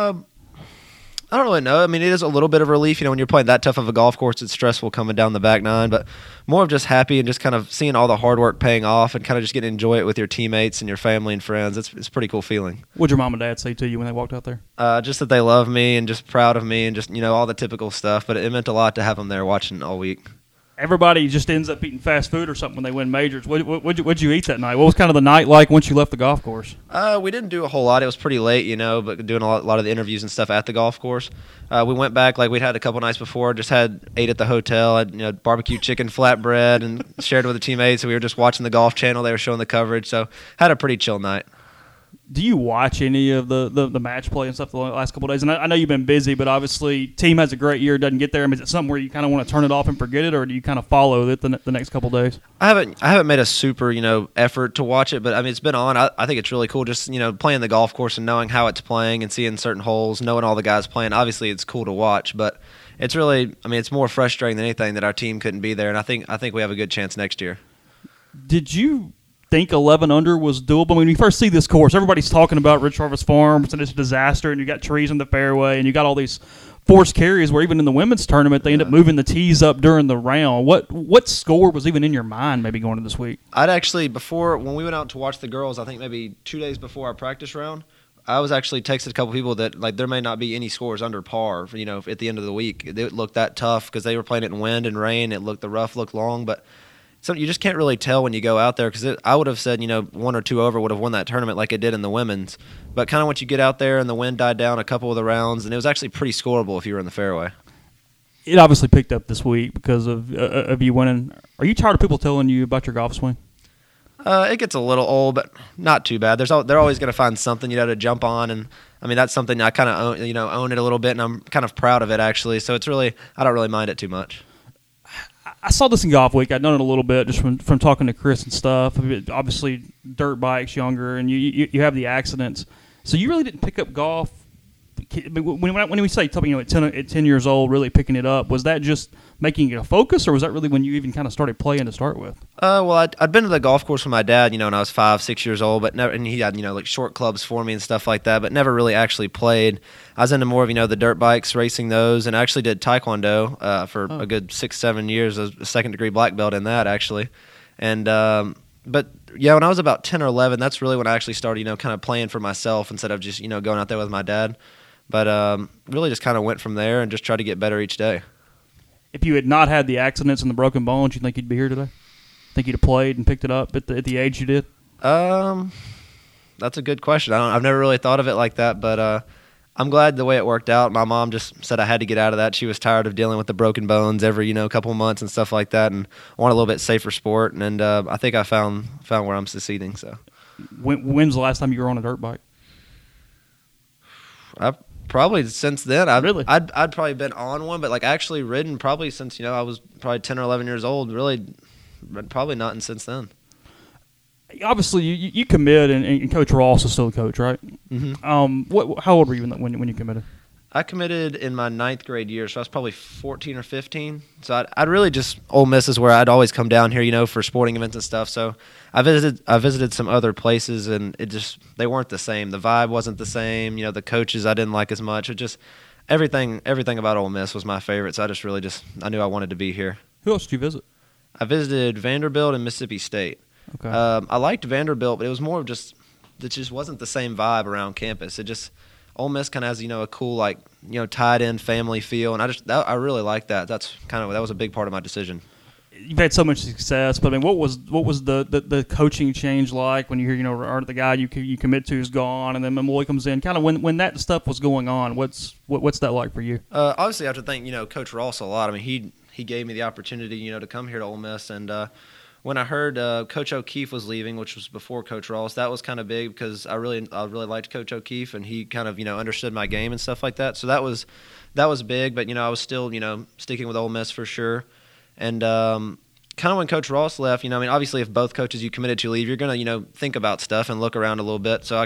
I don't really know. I mean, it is a little bit of relief. When you're playing that tough of a golf course, it's stressful coming down the back nine, but more of just happy and just kind of seeing all the hard work paying off and kind of just getting to enjoy it with your teammates and your family and friends. It's a pretty cool feeling. What'd your mom and dad say to you when they walked out there? Just that they love me and just proud of me and just, all the typical stuff, but it meant a lot to have them there watching all week. Everybody just ends up eating fast food or something when they win majors. What'd you eat that night? What was kind of the night like once you left the golf course? We didn't do a whole lot. It was pretty late, but doing a lot of the interviews and stuff at the golf course. We went back like we'd had a couple nights before, just ate at the hotel, had barbecue chicken flatbread and shared with the teammates. We were just watching the Golf Channel. They were showing the coverage, so had a pretty chill night. Do you watch any of the match play and stuff the last couple of days? And I know you've been busy, but obviously team has a great year, doesn't get there. I mean, is it something where you kind of want to turn it off and forget it, or do you kind of follow it the next couple of days? I haven't made a super effort to watch it, but I mean it's been on. I think it's really cool just playing the golf course and knowing how it's playing and seeing certain holes, knowing all the guys playing. Obviously it's cool to watch, but it's really it's more frustrating than anything that our team couldn't be there, and I think we have a good chance next year. Did you think 11 under was doable? I mean, when you first see this course, everybody's talking about Rich Harvest Farms and it's a disaster, and you got trees in the fairway, and you got all these forced carries where even in the women's tournament they end up moving the tees up during the round. What score was even in your mind maybe going into this week? I'd actually, before, when we went out to watch the girls, I think maybe 2 days before our practice round, I was actually texted a couple people that like there may not be any scores under par, you know, at the end of the week. It looked that tough because they were playing it in wind and rain. The rough looked long, but you just can't really tell when you go out there because I would have said, you know, 1 or 2 over would have won that tournament like it did in the women's. But kind of once you get out there and the wind died down a couple of the rounds, and it was actually pretty scoreable if you were in the fairway. It obviously picked up this week because of you winning. Are you tired of people telling you about your golf swing? It gets a little old, but not too bad. They're always going to find something, you know, to jump on, and I mean that's something I kind of own it a little bit, and I'm kind of proud of it actually. So it's really I don't really mind it too much. I saw this in Golf Week. I'd known it a little bit just from talking to Chris and stuff. Obviously, dirt bikes, younger, and you have the accidents. So you really didn't pick up golf. When we say, at 10 years old, really picking it up, was that just making it a focus, or was that really when you even kind of started playing to start with? Well, I'd been to the golf course with my dad, you know, when I was 5, 6 years old, but never, and he had, you know, like short clubs for me and stuff like that, but never really actually played. I was into more of, you know, the dirt bikes, racing those, and I actually did Taekwondo for a good 6, 7 years. I was a second-degree black belt in that, actually. And but yeah, when I was about 10 or 11, that's really when I actually started, you know, kind of playing for myself instead of just, you know, going out there with my dad. But really just kind of went from there and just tried to get better each day. If you had not had the accidents and the broken bones, you think you'd be here today? Think you'd have played and picked it up at the age you did? That's a good question. I've never really thought of it like that, but I'm glad the way it worked out. My mom just said I had to get out of that. She was tired of dealing with the broken bones every, you know, couple of months and stuff like that, and wanted a little bit safer sport. And I think I found where I'm succeeding. So, when's the last time you were on a dirt bike? Probably since then. Really? I'd probably been on one, but like actually ridden probably since, you know, I was probably 10 or 11 years old. Really, probably not since then. Obviously, you commit, and Coach Ross is still a coach, right? Mm-hmm. How old were you when you committed? I committed in my 9th grade year, so I was probably 14 or 15. So I'd really just Ole Miss is where I'd always come down here, you know, for sporting events and stuff. So I visited some other places, and they weren't the same. The vibe wasn't the same. You know, the coaches I didn't like as much. It just everything about Ole Miss was my favorite. So I knew I wanted to be here. Who else did you visit? I visited Vanderbilt and Mississippi State. Okay. I liked Vanderbilt, but it was more of it just wasn't the same vibe around campus. Ole Miss kind of has, you know, a cool, like, you know, tied-in family feel, and I really like that. That was a big part of my decision. You've had so much success, but I mean, what was the coaching change like when you hear, you know, the guy you commit to is gone, and then Malloy comes in? Kind of when that stuff was going on, what's that like for you? Obviously, I have to thank, you know, Coach Ross a lot. I mean, he gave me the opportunity, you know, to come here to Ole Miss, and when I heard Coach O'Keefe was leaving, which was before Coach Ross, that was kind of big because I really liked Coach O'Keefe, and he kind of, you know, understood my game and stuff like that. So that was big, but, you know, I was still, you know, sticking with Ole Miss for sure. And kind of when Coach Ross left, you know, I mean, obviously if both coaches you committed to leave, you're going to, you know, think about stuff and look around a little bit. So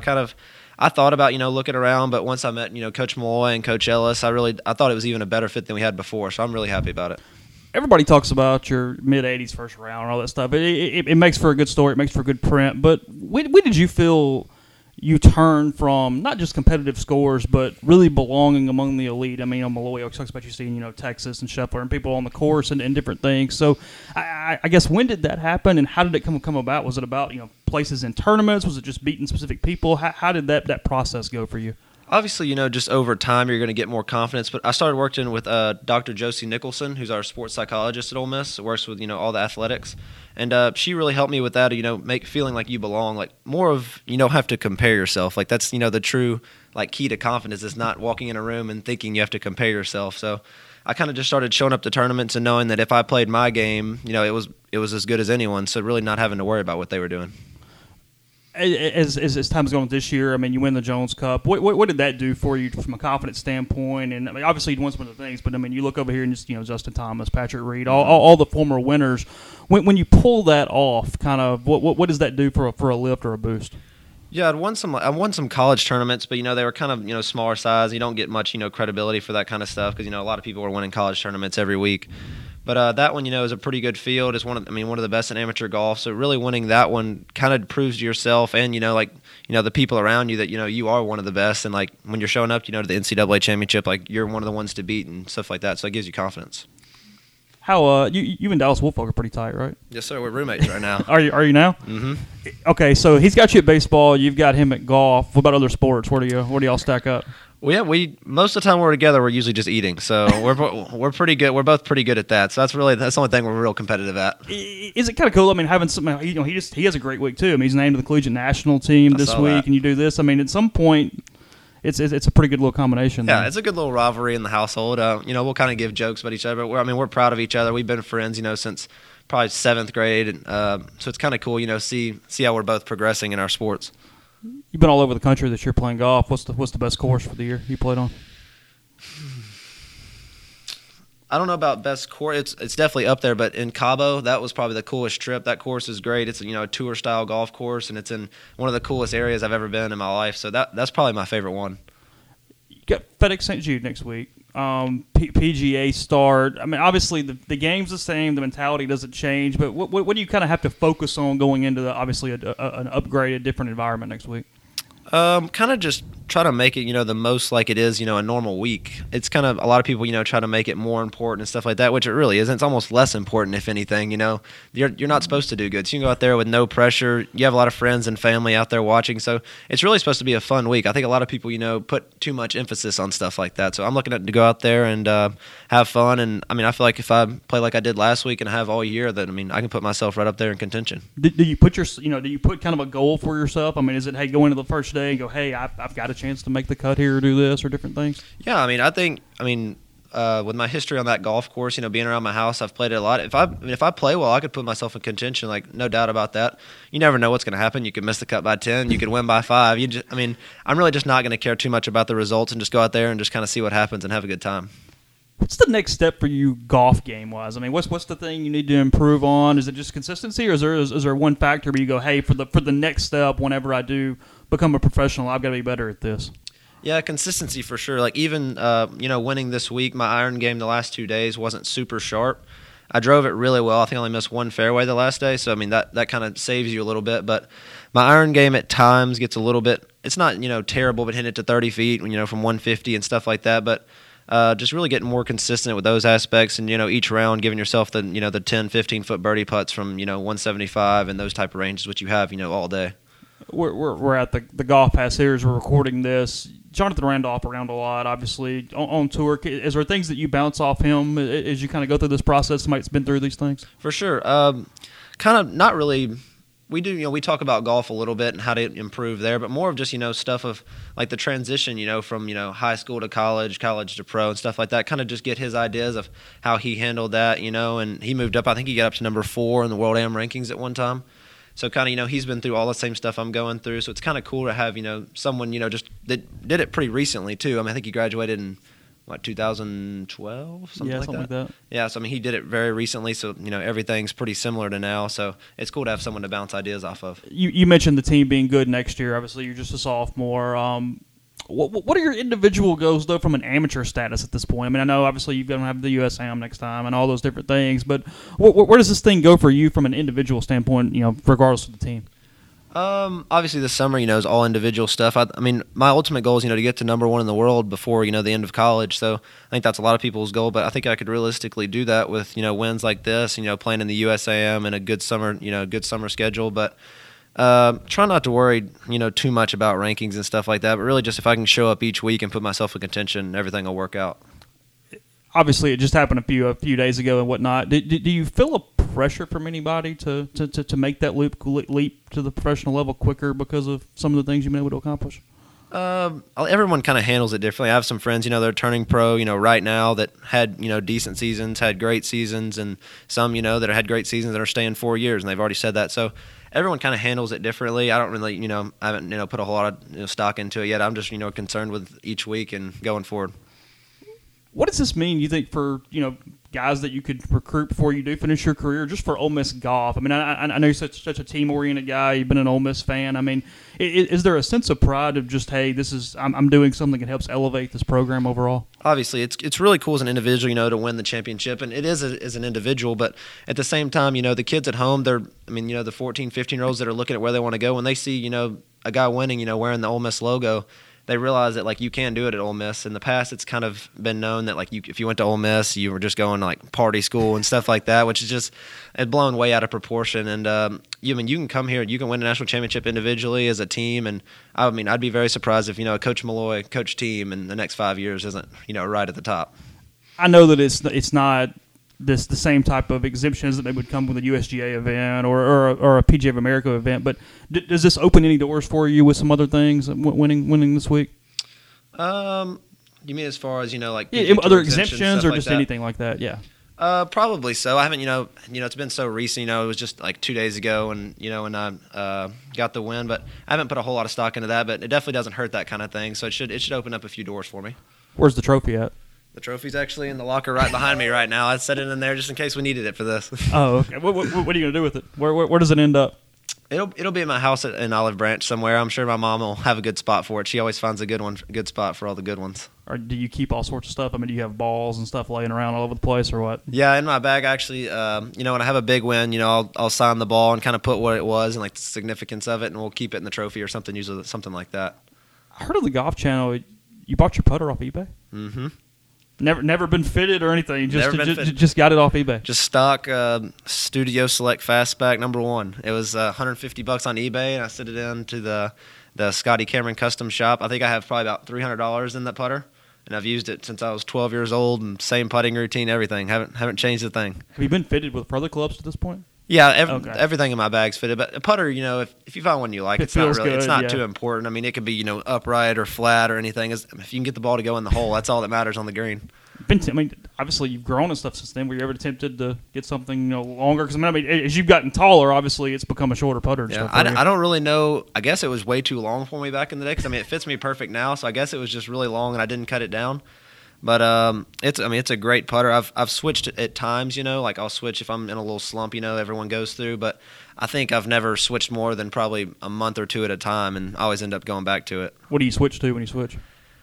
I thought about, you know, looking around, but once I met, you know, Coach Malloy and Coach Ellis, I thought it was even a better fit than we had before. So I'm really happy about it. Everybody talks about your mid-'80s first round and all that stuff. It makes for a good story. It makes for a good print. But when did you feel you turned from not just competitive scores, but really belonging among the elite? I mean, Malloy always talks about you seeing, you know, Texas and Scheffler and people on the course and different things. So I guess when did that happen, and how did it come about? Was it about, you know, places in tournaments? Was it just beating specific people? How did that process go for you? Obviously, you know, just over time you're going to get more confidence. But I started working with Dr. Josie Nicholson, who's our sports psychologist at Ole Miss. Works with, you know, all the athletics, and she really helped me with that. You know, feeling like you belong, like more of you don't have to compare yourself. Like that's, you know, the true like key to confidence is not walking in a room and thinking you have to compare yourself. So I kind of just started showing up to tournaments and knowing that if I played my game, you know, it was as good as anyone. So really not having to worry about what they were doing. As time's going this year, I mean, you win the Jones Cup. What did that do for you from a confidence standpoint? And I mean, obviously you won some of the things, but I mean, you look over here and just, you know, Justin Thomas, Patrick Reed, all the former winners. When you pull that off, kind of what does that do for a lift or a boost? Yeah, I won some college tournaments, but you know they were kind of, you know, smaller size. You don't get much, you know, credibility for that kind of stuff because, you know, a lot of people are winning college tournaments every week. But that one, is a pretty good field. It's one of the best in amateur golf. So really winning that one kind of proves to yourself and the people around you that you are one of the best. And like when you're showing up, to the NCAA championship, like you're one of the ones to beat and stuff like that. So it gives you confidence. How you and Dallas Woolfolk are pretty tight, right? Yes, sir. We're roommates right now. Are you now? Mm-hmm. Okay, so he's got you at baseball. You've got him at golf. What about other sports? Where do y'all stack up? Well, yeah, we most of the time we're together, we're usually just eating. So we're pretty good. We're both pretty good at that. So that's the only thing we're real competitive at. Is it kind of cool? I mean, having something. He has a great week too. I mean, he's named to the collegiate national team this week, and you do this. I mean, at some point, it's a pretty good little combination. Yeah, there. It's a good little rivalry in the household. We'll kind of give jokes about each other, but we're proud of each other. We've been friends, since probably 7th grade, and so it's kind of cool, see how we're both progressing in our sports. You've been all over the country this year playing golf. What's the best course for the year you played on? I don't know about best course. It's definitely up there, but in Cabo, that was probably the coolest trip. That course is great. It's a tour style golf course, and it's in one of the coolest areas I've ever been in my life. So that's probably my favorite one. You got FedEx St. Jude next week. PGA start. I mean, obviously the game's the same. The mentality doesn't change. But what do you kind of have to focus on going into an upgraded, different environment next week? Kind of just try to make it, the most like it is, a normal week. It's kind of a lot of people, try to make it more important and stuff like that, which it really isn't. It's almost less important, if anything. You're not supposed to do good. So you can go out there with no pressure. You have a lot of friends and family out there watching, so it's really supposed to be a fun week. I think a lot of people, put too much emphasis on stuff like that. So I'm looking to go out there and have fun. And I mean, I feel like if I play like I did last week and have all year, then I can put myself right up there in contention. Do you put do you put kind of a goal for yourself? I mean, is it, hey, go into the first day and go, hey, I've got a chance to make the cut here or do this or different things? Yeah, I think with my history on that golf course, being around my house, I've played it a lot. If I play well, I could put myself in contention, like no doubt about that. You never know what's going to happen. You could miss the cut by 10, you could win by 5. I'm really just not going to care too much about the results and just go out there and just kind of see what happens and have a good time. What's the next step for you golf game wise? I mean, what's the thing you need to improve on? Is it just consistency, or is there one factor where you go, hey, for the next step, whenever I do become a professional, I've got to be better at this? Yeah, consistency for sure. Like even winning this week, my iron game the last 2 days wasn't super sharp. I drove it really well. I think I only missed one fairway the last day, so that kind of saves you a little bit. But my iron game at times gets a little bit. It's not terrible, but hitting it to 30 feet, from 150 and stuff like that. But just really getting more consistent with those aspects, and each round giving yourself the the 10, 15-foot birdie putts from 175 and those type of ranges, which you have all day. We're at the Golf Pass here as we're recording this. Jonathan Randolph around a lot, obviously on tour. Is there things that you bounce off him as you kind of go through this process? Somebody's been through these things. For sure. Kind of not really. We do, we talk about golf a little bit and how to improve there, but more of just, stuff of like the transition, from, high school to college to pro and stuff like that. Kind of just get his ideas of how he handled that, and he moved up. I think he got up to number 4 in the World Am rankings at one time. So kind of, he's been through all the same stuff I'm going through. So it's kind of cool to have, someone, just that did it pretty recently too. I think he graduated in 2012, something like that. Yeah, so he did it very recently, so everything's pretty similar to now. So it's cool to have someone to bounce ideas off of. You mentioned the team being good next year. Obviously, you're just a sophomore. What are your individual goals though from an amateur status at this point? I mean, I know obviously you're going to have the USAM next time and all those different things, but where does this thing go for you from an individual standpoint? Regardless of the team. Obviously this summer, is all individual stuff. I mean, my ultimate goal is, to get to number 1 in the world before, the end of college. So I think that's a lot of people's goal, but I think I could realistically do that with, wins like this, playing in the USAM and a good summer schedule. But, try not to worry, too much about rankings and stuff like that, but really just if I can show up each week and put myself in contention, everything will work out. Obviously, it just happened a few days ago and whatnot. Do you feel a pressure from anybody to make that leap to the professional level quicker because of some of the things you've been able to accomplish? Everyone kind of handles it differently. I have some friends, that are turning pro, right now that had, decent seasons, had great seasons, and some, that had great seasons that are staying 4 years, and they've already said that. So everyone kind of handles it differently. I don't really, I haven't, put a whole lot of stock into it yet. I'm just, concerned with each week and going forward. What does this mean, you think, for, guys that you could recruit before you do finish your career, just for Ole Miss golf? I mean, I know you're such a team-oriented guy. You've been an Ole Miss fan. I mean, is there a sense of pride of just, hey, I'm doing something that helps elevate this program overall? Obviously, it's really cool as an individual, to win the championship, and it is as an individual. But at the same time, the kids at home, the 14, 15-year-olds that are looking at where they want to go, when they see, a guy winning, wearing the Ole Miss logo, they realize that, like, you can do it at Ole Miss. In the past, it's kind of been known that, like, if you went to Ole Miss, you were just going to, like, party school and stuff like that, which is just blown way out of proportion. And, you can come here, you can win a national championship individually as a team. And, I'd be very surprised if, Coach Malloy, coach team in the next 5 years isn't, right at the top. I know that it's not the same type of exemptions that maybe would come with a USGA event or a PGA of America event, but does this open any doors for you with some other things winning this week? You mean as far as like other exemptions or like just that? Anything like that? Yeah. Probably so. I haven't it's been so recent. It was just like 2 days ago, and and I got the win, but I haven't put a whole lot of stock into that. But it definitely doesn't hurt that kind of thing. So it should open up a few doors for me. Where's the trophy at? The trophy's actually in the locker right behind me right now. I set it in there just in case we needed it for this. Oh, okay. What are you going to do with it? Where does it end up? It'll be in my house in Olive Branch somewhere. I'm sure my mom will have a good spot for it. She always finds a good spot for all the good ones. Or do you keep all sorts of stuff? I mean, do you have balls and stuff laying around all over the place, or what? Yeah, in my bag actually. When I have a big win, I'll sign the ball and kind of put what it was and like the significance of it, and we'll keep it in the trophy or something. Usually something like that. I heard on the Golf Channel you bought your putter off eBay. Mm-hmm. Never been fitted or anything. Just got it off eBay. Just stock Studio Select Fastback #1. It was $150 on eBay, and I sent it into the Scotty Cameron Custom Shop. I think I have probably about $300 in that putter, and I've used it since I was 12 years old. And same putting routine, everything. Haven't changed a thing. Have you been fitted with further clubs to this point? Yeah, everything in my bag's fitted. But a putter, if you find one you like, it's not too important. I mean, it could be upright or flat or anything. If you can get the ball to go in the hole, that's all that matters on the green. Obviously you've grown and stuff since then. Were you ever tempted to get something longer? Because as you've gotten taller, obviously it's become a shorter putter. And stuff. I don't really know. I guess it was way too long for me back in the day. Because it fits me perfect now. So I guess it was just really long and I didn't cut it down. But it's a great putter. I've switched at times, like I'll switch if I'm in a little slump, everyone goes through. But I think I've never switched more than probably a month or two at a time, and I always end up going back to it. What do you switch to when you switch?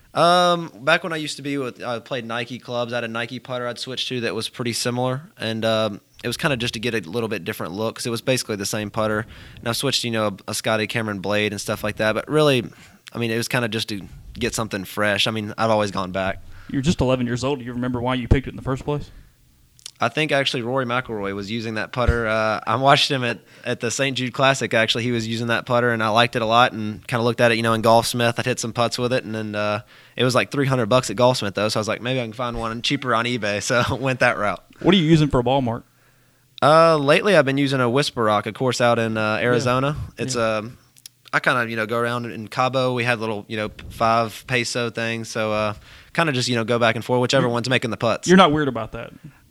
Back when I played Nike clubs, I had a Nike putter I'd switch to that was pretty similar, and it was kind of just to get a little bit different look because it was basically the same putter. And I switched, a Scotty Cameron blade and stuff like that. But really, it was kind of just to get something fresh. I've always gone back. You're just 11 years old. Do you remember why you picked it in the first place? I think actually Rory McIlroy was using that putter. I watched him at the St. Jude Classic. Actually, he was using that putter, and I liked it a lot. And kind of looked at it, in Golfsmith. I'd hit some putts with it, and then it was like $300 at Golfsmith though. So I was like, maybe I can find one cheaper on eBay. So I went that route. What are you using for a ball mark? Lately I've been using a Whisper Rock, a course out in Arizona. Yeah. It's I kind of go around in Cabo. We had little 5 peso things, so kind of just go back and forth, whichever one's making the putts. You're not weird about that.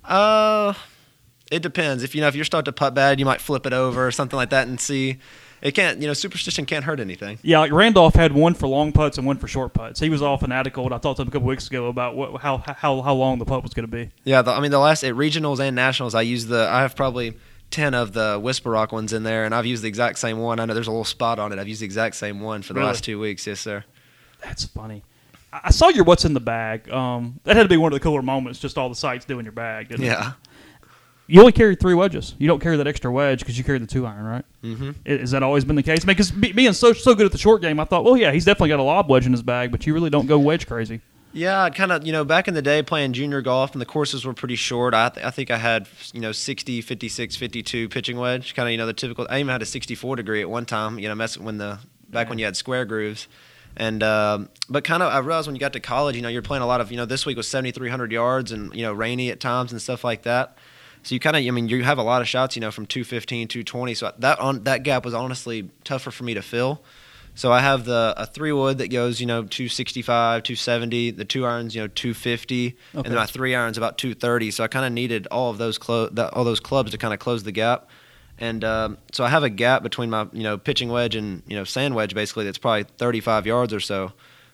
It depends. If you start to putt bad, you might flip it over or something like that and see. It can't, superstition can't hurt anything. Yeah, like Randolph had one for long putts and one for short putts. He was all fanatical, and I talked to him a couple weeks ago about how long the putt was going to be. Yeah, the last at regionals and nationals, I have probably 10 of the Whisper Rock ones in there, and I've used the exact same one. I know there's a little spot on it. I've used the exact same one for the last 2 weeks. Yes, sir. That's funny. I saw your what's in the bag. That had to be one of the cooler moments, just all the sights doing your bag, didn't it? You only carry 3 wedges. You don't carry that extra wedge because you carry the 2-iron, right? Mm-hmm. Has that always been the case? Because being so good at the short game, I thought, well, yeah, he's definitely got a lob wedge in his bag, but you really don't go wedge crazy. Yeah, kind of, back in the day playing junior golf and the courses were pretty short. I think I had, 60, 56, 52 pitching wedge, kind of, the typical. I even had a 64 degree at one time, back when you had square grooves. And but kind of I realized when you got to college, you're playing a lot of, this week was 7,300 yards and, rainy at times and stuff like that. So you kind of, you have a lot of shots, from 215, 220. So that gap was honestly tougher for me to fill. So I have a 3-wood that goes, 265, 270. The 2-irons, 250, okay. And then my 3-irons about 230. So I kind of needed all of those all those clubs to kind of close the gap. And so I have a gap between my pitching wedge and sand wedge basically that's probably 35 yards or so.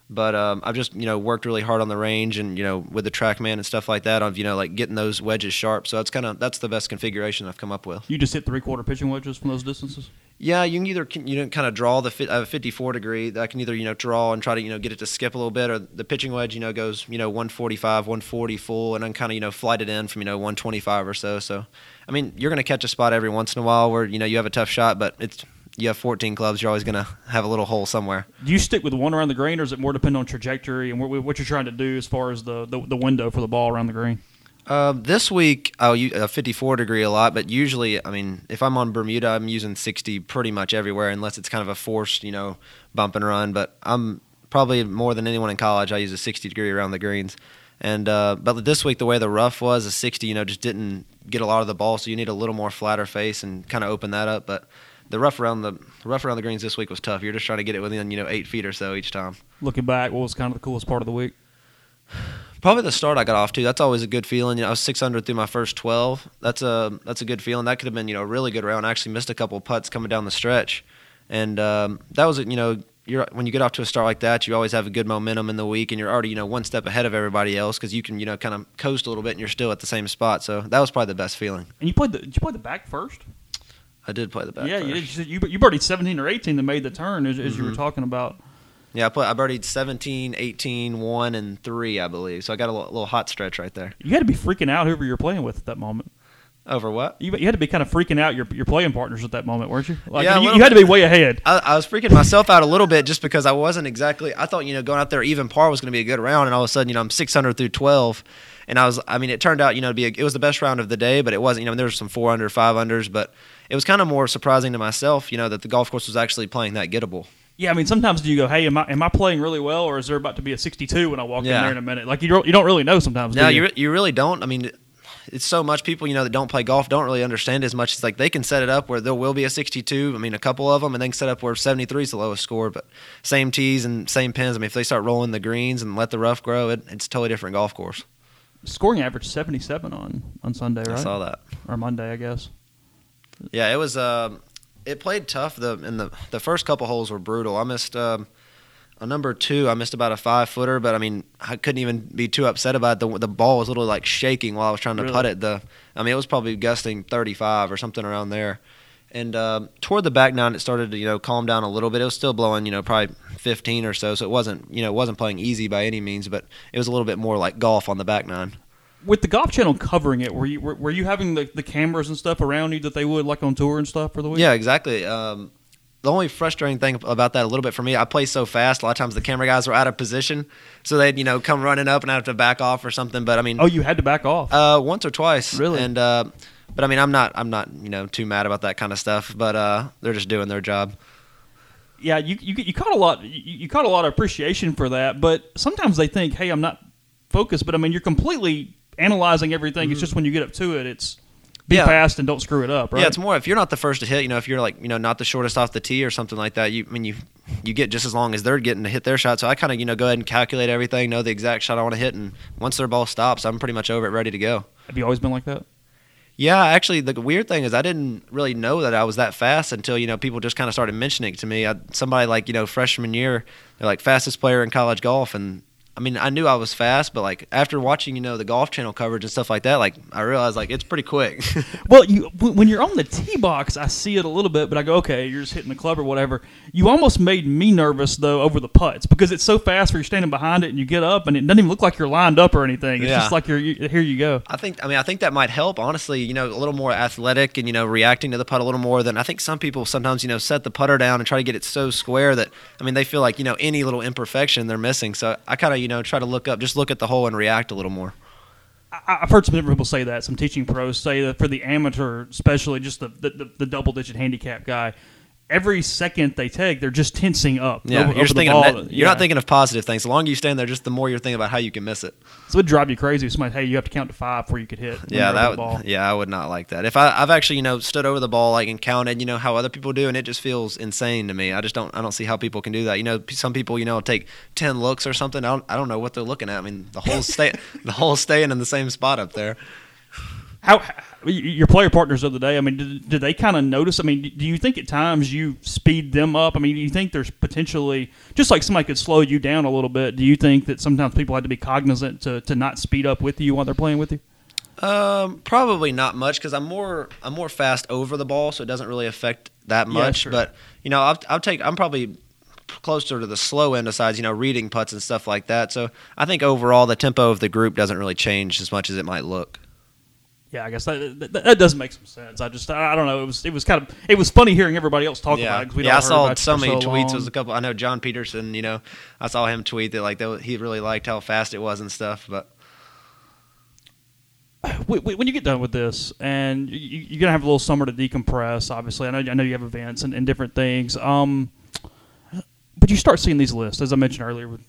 But I've just, worked really hard on the range and, with the TrackMan and stuff like that of, like getting those wedges sharp. So that's the best configuration I've come up with. You just hit 3/4 pitching wedges from those distances? Yeah, you can either kind of draw I have a 54 degree that I can either draw and try to get it to skip a little bit, or the pitching wedge goes 145, 140 full, and then kind of flight it in from 125 or so. So I mean you're gonna catch a spot every once in a while where you have a tough shot, but you have 14 clubs, you're always gonna have a little hole somewhere. Do you stick with one around the green, or is it more depend on trajectory and what you're trying to do as far as the window for the ball around the green? This week I'll use a 54 degree a lot, but usually, I mean, if I'm on Bermuda, I'm using 60 pretty much everywhere, unless it's kind of a forced, bump and run. But I'm probably more than anyone in college, I use a 60 degree around the greens. And but this week, the way the rough was, a 60, just didn't get a lot of the ball, so you need a little more flatter face and kind of open that up. But the rough around the greens this week was tough. You're just trying to get it within 8 feet or so each time. Looking back, what was kind of the coolest part of the week? Probably the start I got off to. That's always a good feeling. I was 600 through my first 12. That's a good feeling. That could have been a really good round. I actually missed a couple of putts coming down the stretch, and that was when you get off to a start like that, you always have a good momentum in the week, and you're already one step ahead of everybody else because you can kind of coast a little bit, and you're still at the same spot. So that was probably the best feeling. And did you play the back first? I did play the back. Yeah, first. you birdied 17 or 18 that made the turn as you were talking about. Yeah, I birdied 17, 18, 1, and 3, I believe. So I got a little hot stretch right there. You had to be freaking out whoever you were playing with at that moment. Over what? You had to be kind of freaking out your playing partners at that moment, weren't you? Yeah, you had to be way ahead. I was freaking myself out a little bit just because I wasn't exactly – I thought, going out there even par was going to be a good round, and all of a sudden, I'm 600 through 12. And it turned out, it was the best round of the day, but it wasn't, there was some 4-under, 5-unders, but it was kind of more surprising to myself, that the golf course was actually playing that gettable. Yeah, I mean, sometimes do you go, hey, am I playing really well, or is there about to be a 62 when I walk in there in a minute? Like, you don't really know sometimes, do you? No, you really don't. I mean, it's so much people, that don't play golf don't really understand as much. It's like they can set it up where there will be a 62. I mean, a couple of them, and they can set up where 73 is the lowest score, but same tees and same pins. I mean, if they start rolling the greens and let the rough grow, it's a totally different golf course. Scoring average 77 on Sunday, right? I saw that. Or Monday, I guess. Yeah, it was. It played tough. The first couple holes were brutal. I missed on number 2. I missed about a 5-footer, but I mean, I couldn't even be too upset about it. The ball was literally like shaking while I was trying to putt it. It was probably gusting 35 or something around there. And toward the back nine, it started to calm down a little bit. It was still blowing probably 15 or so. So it wasn't playing easy by any means, but it was a little bit more like golf on the back nine. With the Golf Channel covering it, were you having the cameras and stuff around you that they would like on tour and stuff for the week? Yeah, exactly. The only frustrating thing about that a little bit for me, I play so fast. A lot of times the camera guys were out of position, so they'd come running up and I have to back off or something. But I mean, you had to back off once or twice, really. And but I mean, I'm not too mad about that kind of stuff. But they're just doing their job. Yeah, you caught a lot. You caught a lot of appreciation for that. But sometimes they think, hey, I'm not focused. But I mean, you're completely analyzing everything. Mm-hmm. It's just when you get up to it, it's be fast and don't screw it up, right? Yeah, it's more if you're not the first to hit, if you're like, not the shortest off the tee or something like that, you get just as long as they're getting to hit their shot. So I kind of, go ahead and calculate everything, know the exact shot I want to hit, and once their ball stops, I'm pretty much over it, ready to go. Have you always been like that? Yeah, actually, the weird thing is I didn't really know that I was that fast until, people just kind of started mentioning it to me. Somebody like, freshman year, they're like fastest player in college golf, and I mean, I knew I was fast, but like after watching, the Golf Channel coverage and stuff like that, like I realized like it's pretty quick. Well, when you're on the tee box, I see it a little bit, but I go, okay, you're just hitting the club or whatever. You almost made me nervous though over the putts because it's so fast where you're standing behind it and you get up and it doesn't even look like you're lined up or anything. It's just like here you go. I think that might help honestly. A little more athletic and reacting to the putt a little more than I think some people sometimes set the putter down and try to get it so square that they feel like any little imperfection they're missing. So I kind of try to look at the hole and react a little more. I've heard some different people say that. Some teaching pros say that for the amateur, especially just the double-digit handicap guy, every second they take, they're just tensing up. Yeah, you're not thinking of positive things. The longer you stand there, just the more you're thinking about how you can miss it. So it would drive you crazy if somebody, hey, you have to count to 5 before you could hit. Yeah, I would not like that. If I've actually stood over the ball like and counted, how other people do, and it just feels insane to me. I don't see how people can do that. Some people take 10 looks or something. I don't know what they're looking at. I mean, the whole staying in the same spot up there. How your player partners of the day? I mean, did they kind of notice? I mean, do you think at times you speed them up? I mean, do you think there's potentially just like somebody could slow you down a little bit? Do you think that sometimes people had to be cognizant to not speed up with you while they're playing with you? Probably not much because I'm more fast over the ball, so it doesn't really affect that much. Sure. But I'm probably closer to the slow end besides reading putts and stuff like that. So I think overall the tempo of the group doesn't really change as much as it might look. Yeah, I guess that does make some sense. I don't know. It was funny hearing everybody else talk about it. I saw so many tweets. It was a couple. I know John Peterson. I saw him tweet that he really liked how fast it was and stuff. But when you get done with this, and you're gonna have a little summer to decompress. Obviously, I know you have events and different things. But you start seeing these lists, as I mentioned earlier, with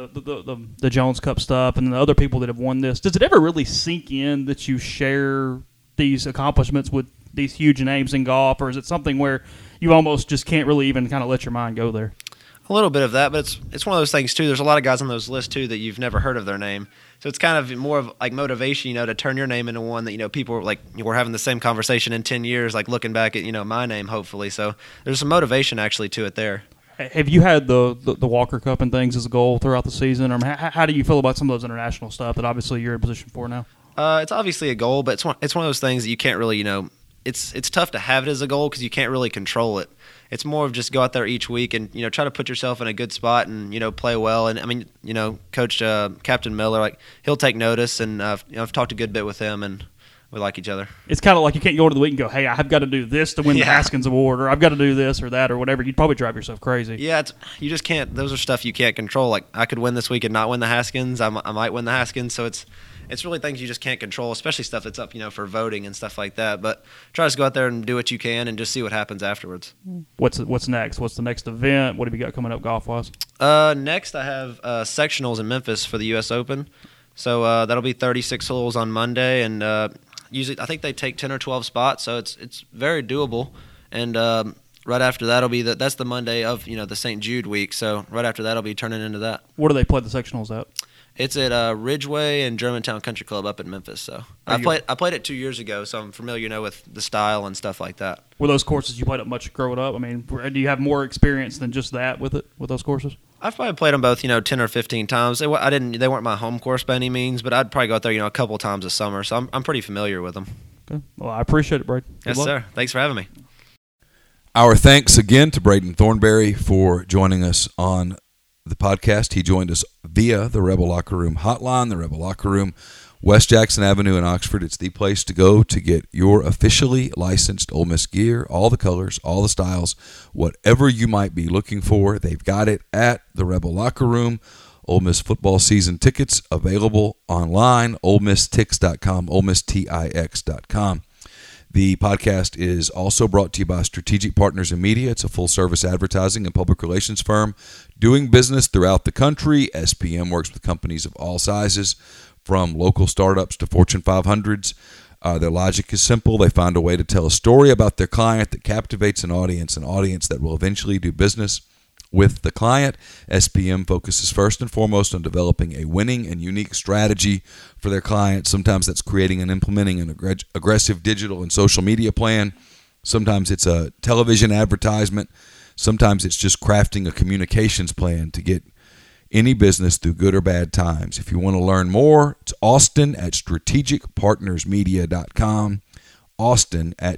the Jones Cup stuff and the other people that have won this. Does it ever really sink in that you share these accomplishments with these huge names in golf, or is it something where you almost just can't really even kind of let your mind go there? A little bit of that, but it's one of those things too. There's a lot of guys on those lists too that you've never heard of their name, so it's kind of more of like motivation, to turn your name into one that people are like we're having the same conversation in 10 years, like looking back at my name, hopefully. So there's some motivation actually to it there. Have you had the Walker Cup and things as a goal throughout the season, or how do you feel about some of those international stuff that obviously you're in position for now? It's obviously a goal, but it's one of those things that you can't really it's tough to have it as a goal because you can't really control it. It's more of just go out there each week and try to put yourself in a good spot and play well. And I mean Coach Captain Miller, he'll take notice, and I've talked a good bit with him, and we like each other. It's kind of like you can't go into the week and go, hey, I've got to do this to win the Haskins Award, or I've got to do this or that or whatever. You'd probably drive yourself crazy. Yeah, you just can't. Those are stuff you can't control. Like I could win this week and not win the Haskins. I might win the Haskins. So it's really things you just can't control, especially stuff that's up for voting and stuff like that. But try to go out there and do what you can and just see what happens afterwards. What's next? What's the next event? What have you got coming up golf-wise? Next I have sectionals in Memphis for the U.S. Open. So that'll be 36 holes on Monday, and usually I think they take 10 or 12 spots, so it's very doable. And right after that that's the Monday of the St. Jude week. So right after that I'll be turning into that. Where do they play the sectionals at? It's at Ridgeway and Germantown Country Club up in Memphis. So I played it 2 years ago, so I'm familiar with the style and stuff like that. Were those courses you played at much growing up? I mean, do you have more experience than just that with those courses? I've probably played them both 10 or 15 times. They weren't my home course by any means, but I'd probably go out there a couple times a summer. So I'm pretty familiar with them. Okay. Well, I appreciate it, Braden. Yes, sir. Thanks for having me. Our thanks again to Braden Thornberry for joining us on the podcast. He joined us via the Rebel Locker Room hotline, the Rebel Locker Room, West Jackson Avenue in Oxford. It's the place to go to get your officially licensed Ole Miss gear, all the colors, all the styles, whatever you might be looking for. They've got it at the Rebel Locker Room. Ole Miss football season tickets available online, OleMissTix.com, OleMissTix.com. The podcast is also brought to you by Strategic Partners in Media. It's a full-service advertising and public relations firm doing business throughout the country. SPM works with companies of all sizes, from local startups to Fortune 500s. Their logic is simple. They find a way to tell a story about their client that captivates an audience that will eventually do business with the client. SPM focuses first and foremost on developing a winning and unique strategy for their clients. Sometimes that's creating and implementing an aggressive digital and social media plan. Sometimes it's a television advertisement. Sometimes it's just crafting a communications plan to get any business through good or bad times. If you want to learn more, it's Austin at strategicpartnersmedia.com. Austin at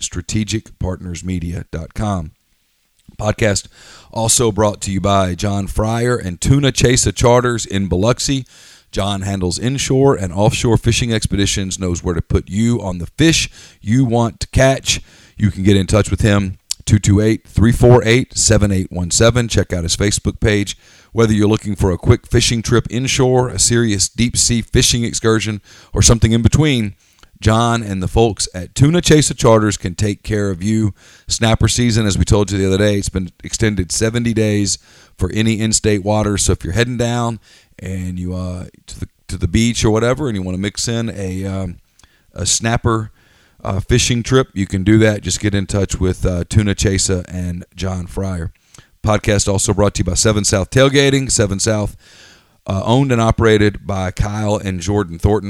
strategicpartnersmedia.com. Podcast also brought to you by John Fryer and Tuna Chesa Charters in Biloxi. John handles inshore and offshore fishing expeditions, knows where to put you on the fish you want to catch. You can get in touch with him, 228-348-7817. Check out his Facebook page. Whether you're looking for a quick fishing trip inshore, a serious deep-sea fishing excursion, or something in between, John and the folks at Tuna Chesa Charters can take care of you. Snapper season, as we told you the other day, it's been extended 70 days for any in-state waters. So if you're heading down and you to the beach or whatever, and you want to mix in a snapper fishing trip, you can do that. Just get in touch with Tuna Chesa and John Fryer. Podcast also brought to you by 7 South Tailgating. 7 South, owned and operated by Kyle and Jordan Thornton.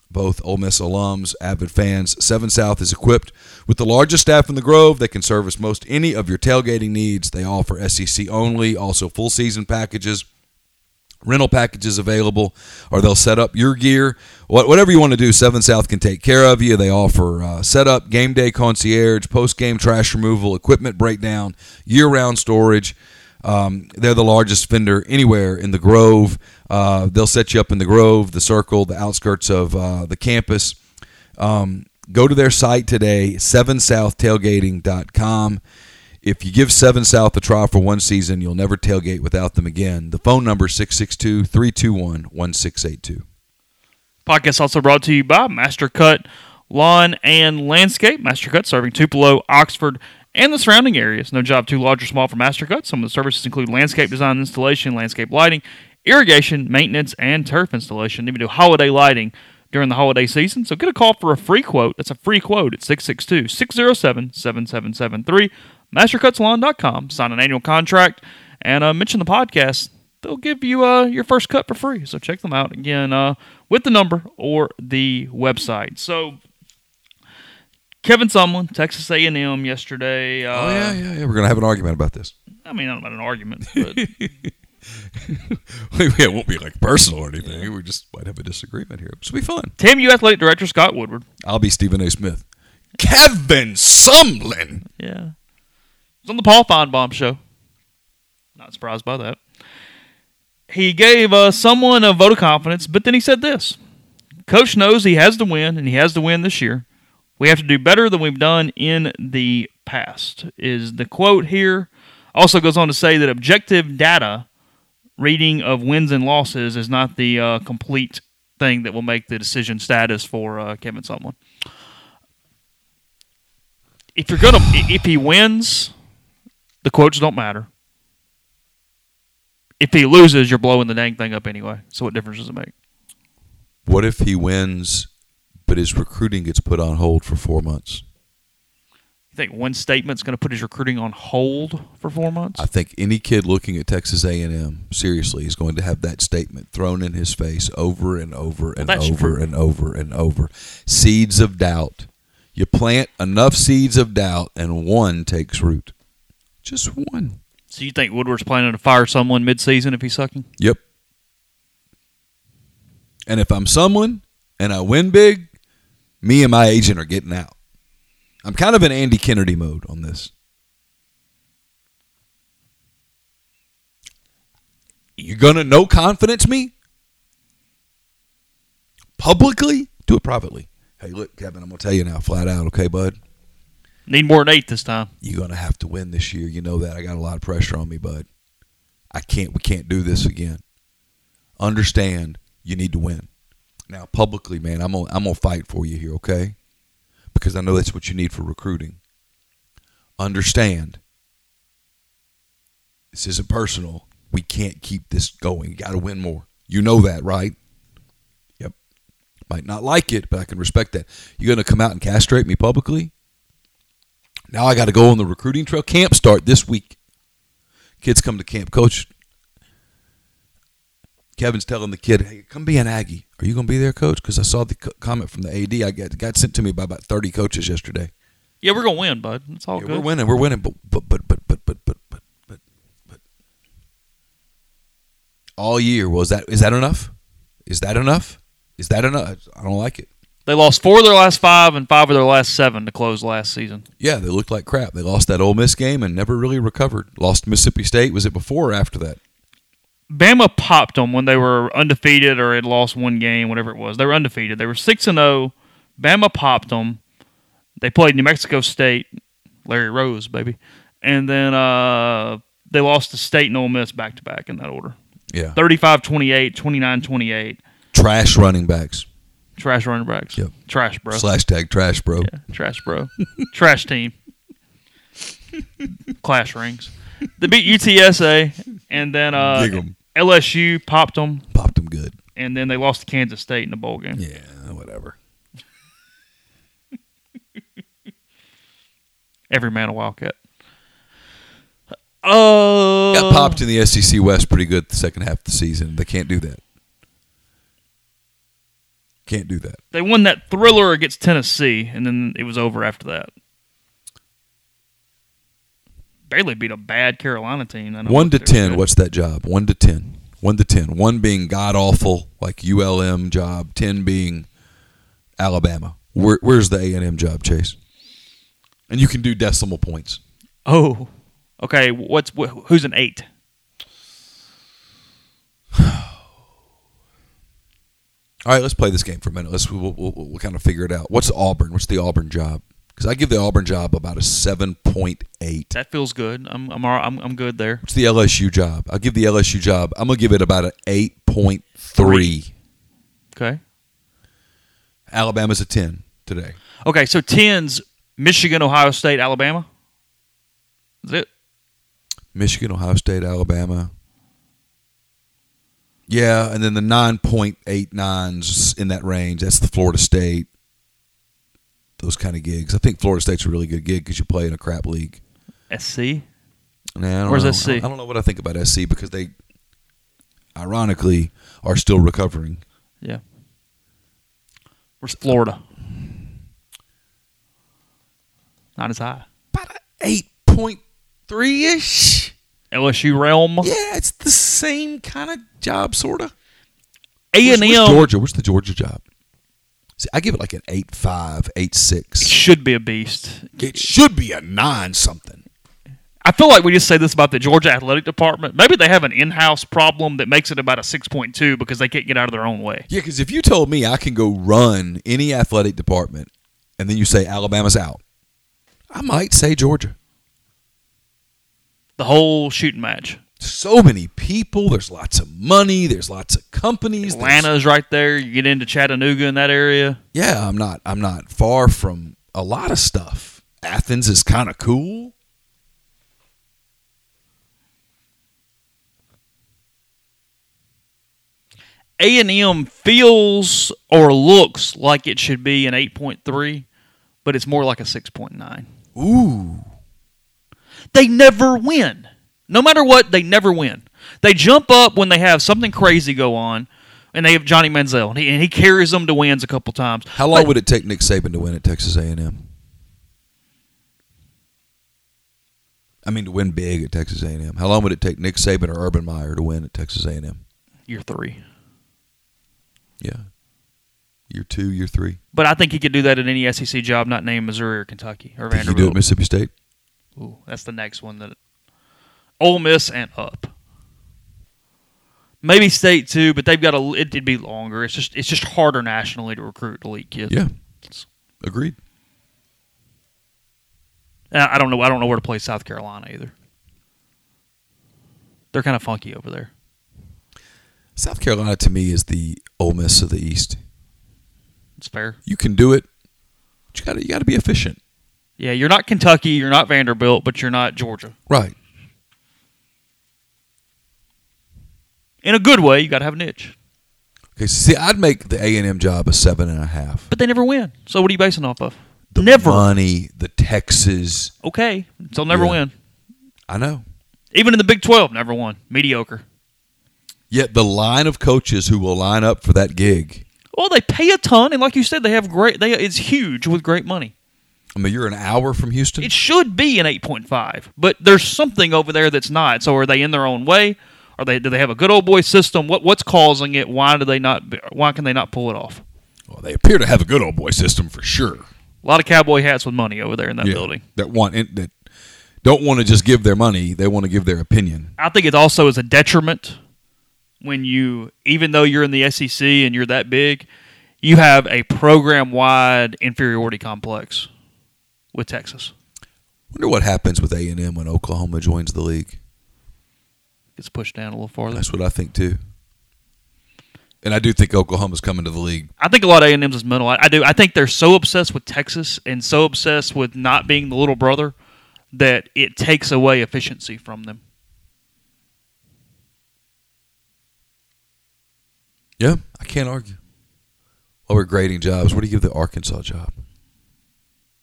both Ole Miss alums, avid fans. 7 South is equipped with the largest staff in the Grove. They can service most any of your tailgating needs. They offer SEC only, also full season packages, rental packages available, or they'll set up your gear. Whatever you want to do, 7 South can take care of you. They offer setup, game day concierge, post-game trash removal, equipment breakdown, year-round storage. They're the largest vendor anywhere in the Grove. They'll set you up in the Grove, the Circle, the outskirts of the campus. Go to their site today, 7southtailgating.com. If you give 7 South a try for one season, you'll never tailgate without them again. The phone number is 662-321-1682. Podcast also brought to you by Mastercut Lawn and Landscape. Mastercut serving Tupelo, Oxford, and the surrounding areas. No job too large or small for Mastercut. Some of the services include landscape design and installation, landscape lighting, irrigation, maintenance, and turf installation. They even do holiday lighting during the holiday season. So get a call for a free quote. That's a free quote at 662-607-7773. MasterCutsLawn.com. Sign an annual contract and mention the podcast. They'll give you your first cut for free. So check them out again with the number or the website. So Kevin Sumlin, Texas A&M yesterday. Yeah. We're gonna have an argument about this. I mean, not about an argument, but It won't be like personal or anything. Yeah. We just might have a disagreement here. This will be fun. TAMU Athletic Director Scott Woodward. I'll be Stephen A. Smith. Kevin Sumlin. Yeah. It's on the Paul Feinbaum show. Not surprised by that. He gave someone a vote of confidence, but then he said this. Coach knows he has to win, and he has to win this year. We have to do better than we've done in the past, is the quote here. Also goes on to say that objective data, reading of wins and losses, is not the complete thing that will make the decision status for Kevin Sumlin. If he wins, the quotes don't matter. If he loses, you're blowing the dang thing up anyway. So what difference does it make? What if he wins, but his recruiting gets put on hold for 4 months? You think one statement's going to put his recruiting on hold for 4 months? I think any kid looking at Texas A&M seriously is going to have that statement thrown in his face over and over and over and over and over. Seeds of doubt. You plant enough seeds of doubt, and one takes root. Just one. So you think Woodward's planning to fire someone mid-season if he's sucking? Yep. And if I'm someone and I win big, me and my agent are getting out. I'm kind of in Andy Kennedy mode on this. You're going to no confidence me? Publicly? Do it privately. Hey, look, Kevin, I'm going to tell you now, flat out, okay, bud? Need more than 8 this time. You're going to have to win this year. You know that. I got a lot of pressure on me, bud. We can't do this again. Understand, you need to win. Now, publicly, man, I'm gonna fight for you here, okay? Because I know that's what you need for recruiting. Understand, this isn't personal. We can't keep this going. You got to win more. You know that, right? Yep. Might not like it, but I can respect that. You're going to come out and castrate me publicly? Now I got to go on the recruiting trail. Camp start this week. Kids come to camp. Coach, Kevin's telling the kid, hey, come be an Aggie. Are you going to be there, Coach? Because I saw the comment from the AD. I got sent to me by about 30 coaches yesterday. Yeah, we're going to win, bud. It's all good. We're winning. But. All year, is that enough? Is that enough? I don't like it. They lost 4 of their last 5 and 5 of their last 7 to close last season. Yeah, they looked like crap. They lost that Ole Miss game and never really recovered. Lost to Mississippi State. Was it before or after that? Bama popped them when they were undefeated or had lost one game, whatever it was. They were undefeated. They were 6-0. Bama popped them. They played New Mexico State. Larry Rose, baby. And then they lost to State and Ole Miss back-to-back in that order. Yeah. 35-28, 29-28. Trash running backs. Trash running backs. Yep. Trash, bro. / trash, bro. Yeah, trash, bro. Trash team. Clash rings. They beat UTSA, and then LSU popped them. Popped them good. And then they lost to Kansas State in the bowl game. Yeah, whatever. Every man a Wildcat. Got popped in the SEC West pretty good the second half of the season. They can't do that. Can't do that. They won that thriller against Tennessee, and then it was over after that. Barely beat a bad Carolina team. 1 to 10, what's that job? 1 to 10. 1 to 10. 1 being god-awful, like ULM job. 10 being Alabama. Where's the A&M job, Chase? And you can do decimal points. Oh, okay. Who's an 8? All right, let's play this game for a minute. We'll kind of figure it out. What's Auburn? What's the Auburn job? Because I give the Auburn job about a 7.8. That feels good. I'm good there. What's the LSU job? I'll give the LSU job. I'm gonna give it about an 8.3. Okay. Alabama's a 10 today. Okay, so 10's Michigan, Ohio State, Alabama. Is it? Michigan, Ohio State, Alabama. Yeah, and then the 9.89's in that range. That's the Florida State. Those kind of gigs. I think Florida State's a really good gig because you play in a crap league. SC? Where's SC? I don't know what I think about SC because they, ironically, are still recovering. Yeah. Where's Florida? Not as high. About an 8.3-ish. LSU realm? Yeah, it's the same kind of job, sort of. A&M. Where's Georgia? Where's the Georgia job? See, I give it like an 8.5, 8.6. It should be a beast. It should be a 9-something. I feel like we just say this about the Georgia athletic department. Maybe they have an in-house problem that makes it about a 6.2 because they can't get out of their own way. Yeah, because if you told me I can go run any athletic department and then you say Alabama's out, I might say Georgia. The whole shooting match. So many people. There's lots of money. There's lots of companies. Atlanta's right there. You get into Chattanooga in that area. Yeah, I'm not far from a lot of stuff. Athens is kind of cool. A&M feels or looks like it should be an 8.3, but it's more like a 6.9. Ooh. They never win. No matter what, they never win. They jump up when they have something crazy go on, and they have Johnny Manziel, and he carries them to wins a couple times. How long would it take Nick Saban to win at Texas A&M? I mean, to win big at Texas A&M. How long would it take Nick Saban or Urban Meyer to win at Texas A&M? Year 3. Yeah. Year 2, year 3. But I think he could do that at any SEC job not named Missouri or Kentucky or Think he Vanderbilt. do it at Mississippi State? Ooh, that's the next one. That Ole Miss and up. Maybe State too, but they've got it'd be longer. It's just harder nationally to recruit elite kids. Yeah. Agreed. I don't know where to play South Carolina either. They're kind of funky over there. South Carolina to me is the Ole Miss of the East. It's fair. You can do it, but you got to be efficient. Yeah, you're not Kentucky, you're not Vanderbilt, but you're not Georgia. Right. In a good way, you got to have a niche. Okay, so see, I'd make the A&M job a 7.5. But they never win. So what are you basing off of? The never. money, the Texas. Okay, so never Yeah. win. I know. Even in the Big 12, never won. Mediocre. Yet the line of coaches who will line up for that gig. Well, they pay a ton, and like you said, they have it's huge with great money. I mean, you're an hour from Houston. It should be an 8.5, but there's something over there that's not. So are they in their own way? Do they have a good old boy system? What's causing it? Why can they not pull it off? Well, they appear to have a good old boy system for sure. A lot of cowboy hats with money over there in that building. That don't want to just give their money; they want to give their opinion. I think it also is a detriment when even though you're in the SEC and you're that big, you have a program-wide inferiority complex with Texas. Wonder what happens with A&M when Oklahoma joins the league. Gets pushed down a little farther. That's what I think too. And I do think Oklahoma's coming to the league. I think a lot of A&M's is mental. I do. I think they're so obsessed with Texas and so obsessed with not being the little brother that it takes away efficiency from them. Yeah, I can't argue. While we're grading jobs, what do you give the Arkansas job?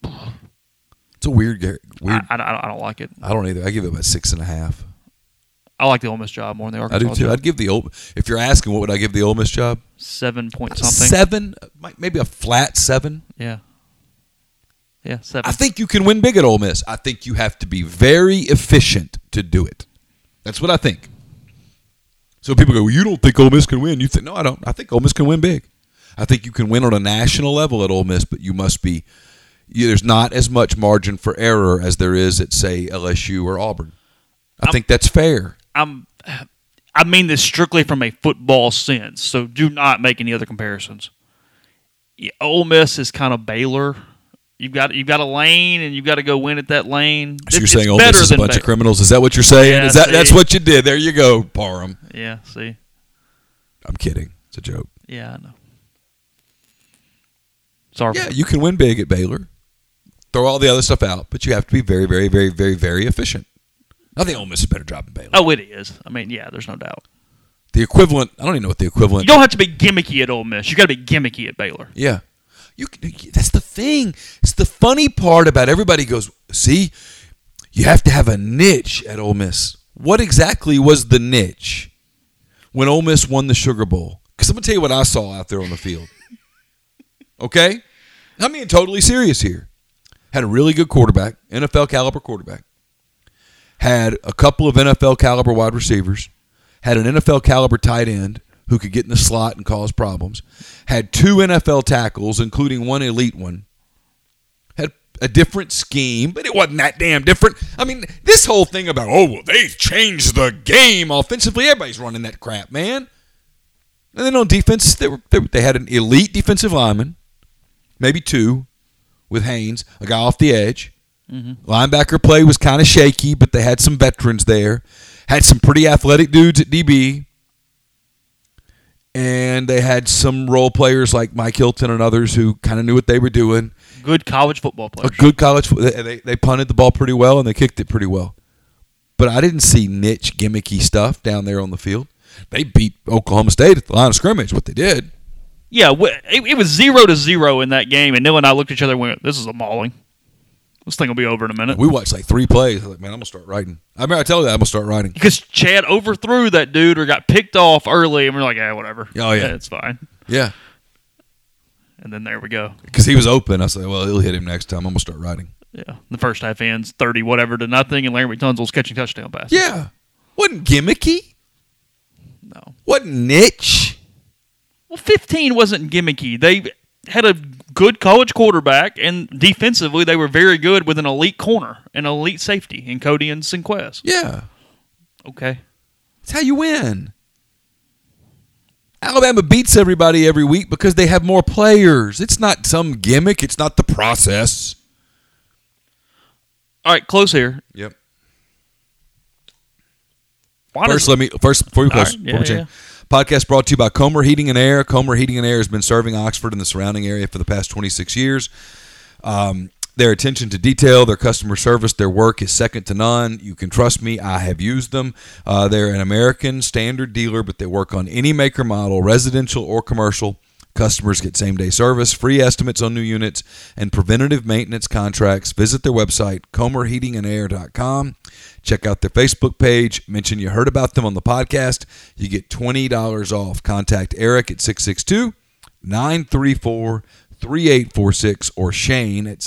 It's a weird. I don't like it. I don't either. I give it about 6.5. I like the Ole Miss job more than the I Arkansas do too. job. I'd give the if you're asking what would I give the Ole Miss job? 7 point something. 7, maybe a flat 7. Yeah. Yeah, 7. I think you can win big at Ole Miss. I think you have to be very efficient to do it. That's what I think. So people go, well, you don't think Ole Miss can win? You think, no, I don't. I think Ole Miss can win big. I think you can win on a national level at Ole Miss, but you must be. There's not as much margin for error as there is at, say, LSU or Auburn. I think that's fair. I mean this strictly from a football sense, so do not make any other comparisons. Yeah, Ole Miss is kind of Baylor. You've got a lane, and you've got to go win at that lane. So you're saying Ole Miss is a bunch of criminals? Is that what you're saying? Yeah, That's what you did? There you go, Parham. Yeah, see? I'm kidding. It's a joke. Yeah, I know. Sorry. Yeah, you can win big at Baylor. Throw all the other stuff out, but you have to be very, very, very, very, very efficient. I think Ole Miss is a better job than Baylor. Oh, it is. I mean, yeah, there's no doubt. The equivalent, I don't even know what the equivalent. You don't have to be gimmicky at Ole Miss. You got to be gimmicky at Baylor. Yeah. That's the thing. It's the funny part about everybody goes, see, you have to have a niche at Ole Miss. What exactly was the niche when Ole Miss won the Sugar Bowl? Because I'm going to tell you what I saw out there on the field. Okay? I'm being totally serious here. Had a really good quarterback, NFL caliber quarterback. Had a couple of NFL caliber wide receivers. Had an NFL caliber tight end who could get in the slot and cause problems. Had 2 NFL tackles, including one elite one. Had a different scheme, but it wasn't that damn different. I mean, this whole thing about, they changed the game offensively. Everybody's running that crap, man. And then on defense, they had an elite defensive lineman, maybe 2, with Haynes, a guy off the edge. Mm-hmm. Linebacker play was kind of shaky, but they had some veterans there. Had some pretty athletic dudes at DB. And they had some role players like Mike Hilton and others who kind of knew what they were doing. Good college football players. A good college. They punted the ball pretty well and they kicked it pretty well. But I didn't see niche, gimmicky stuff down there on the field. They beat Oklahoma State at the line of scrimmage, what they did. Yeah, it was 0-0 in that game, and Neil and I looked at each other and went, this is a mauling. This thing will be over in a minute. We watched like 3 plays. I was like, man, I'm going to start writing. I remember I tell you that I'm going to start writing. Because Chad overthrew that dude or got picked off early, and we're like, whatever. Oh, yeah. It's fine. Yeah. And then there we go. Because he was open. I said, well, he'll hit him next time. I'm going to start writing. Yeah. The first half ends 30-whatever to nothing, and Larry McTunzel's catching touchdown passes. Yeah. Wasn't gimmicky. No. Wasn't niche. Well, 15 wasn't gimmicky. They had a good college quarterback, and defensively they were very good with an elite corner, an elite safety in Cody and Sinquez. Yeah. Okay. That's how you win. Alabama beats everybody every week because they have more players. It's not some gimmick. It's not the process. All right, close here. Yep. First, before we close, yeah. Podcast brought to you by Comer Heating and Air. Comer Heating and Air has been serving Oxford and the surrounding area for the past 26 years. Their attention to detail, their customer service, their work is second to none. You can trust me. I have used them. They're an American standard dealer, but they work on any maker model, residential or commercial. Customers get same-day service, free estimates on new units, and preventative maintenance contracts. Visit their website, comerheatingandair.com. Check out their Facebook page. Mention you heard about them on the podcast. You get $20 off. Contact Eric at 662-934-3846 or Shane at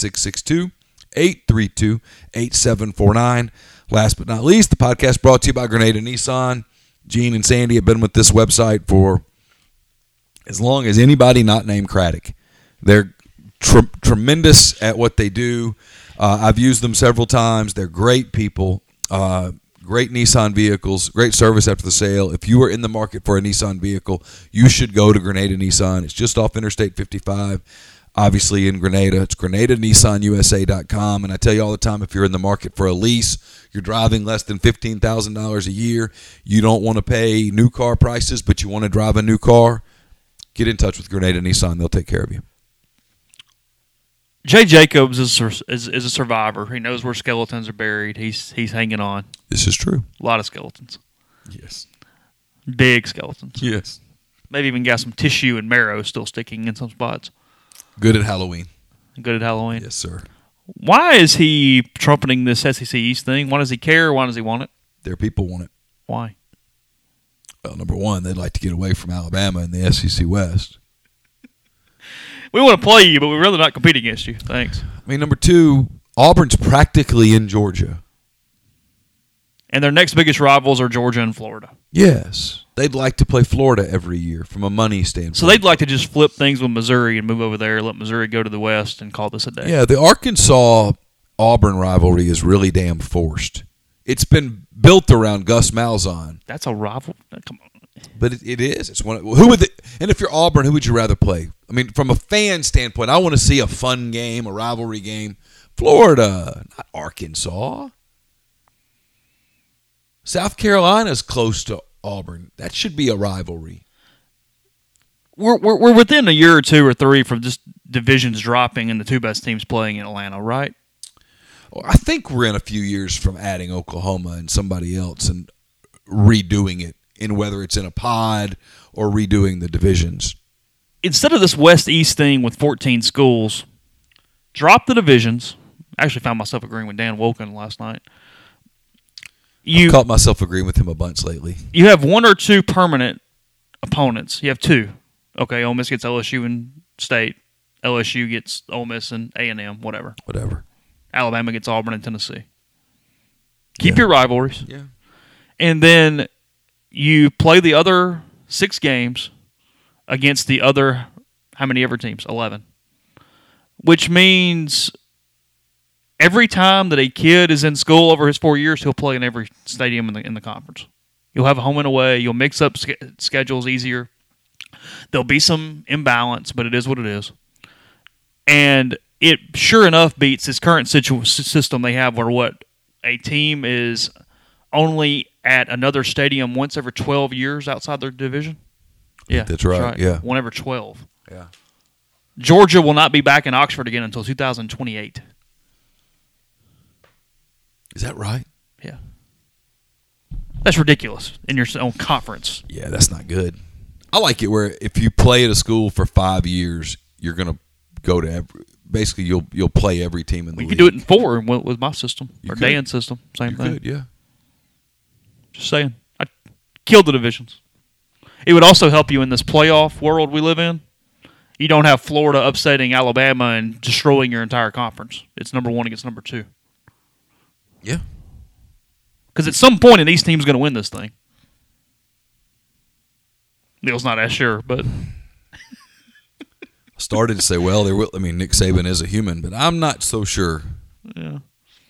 662-832-8749. Last but not least, the podcast brought to you by Grenada Nissan. Gene and Sandy have been with this website for as long as anybody not named Craddock. They're tremendous at what they do. I've used them several times. They're great people, great Nissan vehicles, great service after the sale. If you are in the market for a Nissan vehicle, you should go to Grenada Nissan. It's just off Interstate 55, obviously in Grenada. It's GrenadaNissanUSA.com. And I tell you all the time, if you're in the market for a lease, you're driving less than $15,000 a year, you don't want to pay new car prices, but you want to drive a new car, get in touch with Grenada Nissan. They'll take care of you. Jay Jacobs is a survivor. He knows where skeletons are buried. He's hanging on. This is true. A lot of skeletons. Yes. Big skeletons. Yes. Maybe even got some tissue and marrow still sticking in some spots. Good at Halloween. Good at Halloween. Yes, sir. Why is he trumpeting this SEC East thing? Why does he care? Why does he want it? Their people want it. Why? Well, number one, they'd like to get away from Alabama in the SEC West. We want to play you, but we'd rather not compete against you. Thanks. I mean, number two, Auburn's practically in Georgia. And their next biggest rivals are Georgia and Florida. Yes. They'd like to play Florida every year from a money standpoint. So they'd like to just flip things with Missouri and move over there, let Missouri go to the West, and call this a day. Yeah, the Arkansas-Auburn rivalry is really damn forced. It's been built around Gus Malzahn. That's a rival? Come on. But it is. It's one. Who would? And if you're Auburn, who would you rather play? I mean, from a fan standpoint, I want to see a fun game, a rivalry game. Florida, not Arkansas. South Carolina's close to Auburn. That should be a rivalry. We're within a year or two or three from just divisions dropping and the two best teams playing in Atlanta, right? Well, I think we're in a few years from adding Oklahoma and somebody else and redoing it, in whether it's in a pod or redoing the divisions. Instead of this West-East thing with 14 schools, drop the divisions. I actually found myself agreeing with Dan Wolken last night. I've caught myself agreeing with him a bunch lately. You have one or two permanent opponents. You have two. Okay, Ole Miss gets LSU and State. LSU gets Ole Miss and A&M, whatever. Alabama gets Auburn and Tennessee. Keep your rivalries. Yeah. And then you play the other 6 games against the other, how many ever teams? 11. Which means every time that a kid is in school over his 4 years, he'll play in every stadium in the conference. You'll have a home and away. You'll mix up schedules easier. There'll be some imbalance, but it is what it is. And it sure enough beats this current system they have where a team is only at another stadium once every 12 years outside their division. Yeah, that's right. Yeah, one every 12. Yeah. Georgia will not be back in Oxford again until 2028. Is that right? Yeah. That's ridiculous in your own conference. Yeah, that's not good. I like it where if you play at a school for 5 years, you're going to go to basically you'll play every team in the league. You could do it in 4 with my system You or could. Dan's system. Same thing. Could, yeah. Just saying. I killed the divisions. It would also help you in this playoff world we live in. You don't have Florida upsetting Alabama and destroying your entire conference. It's number 1 against number 2. Yeah. Because at some point, an East team's going to win this thing. Neil's not as sure, but I started to say, well, there will. I mean, Nick Saban is a human, but I'm not so sure. Yeah.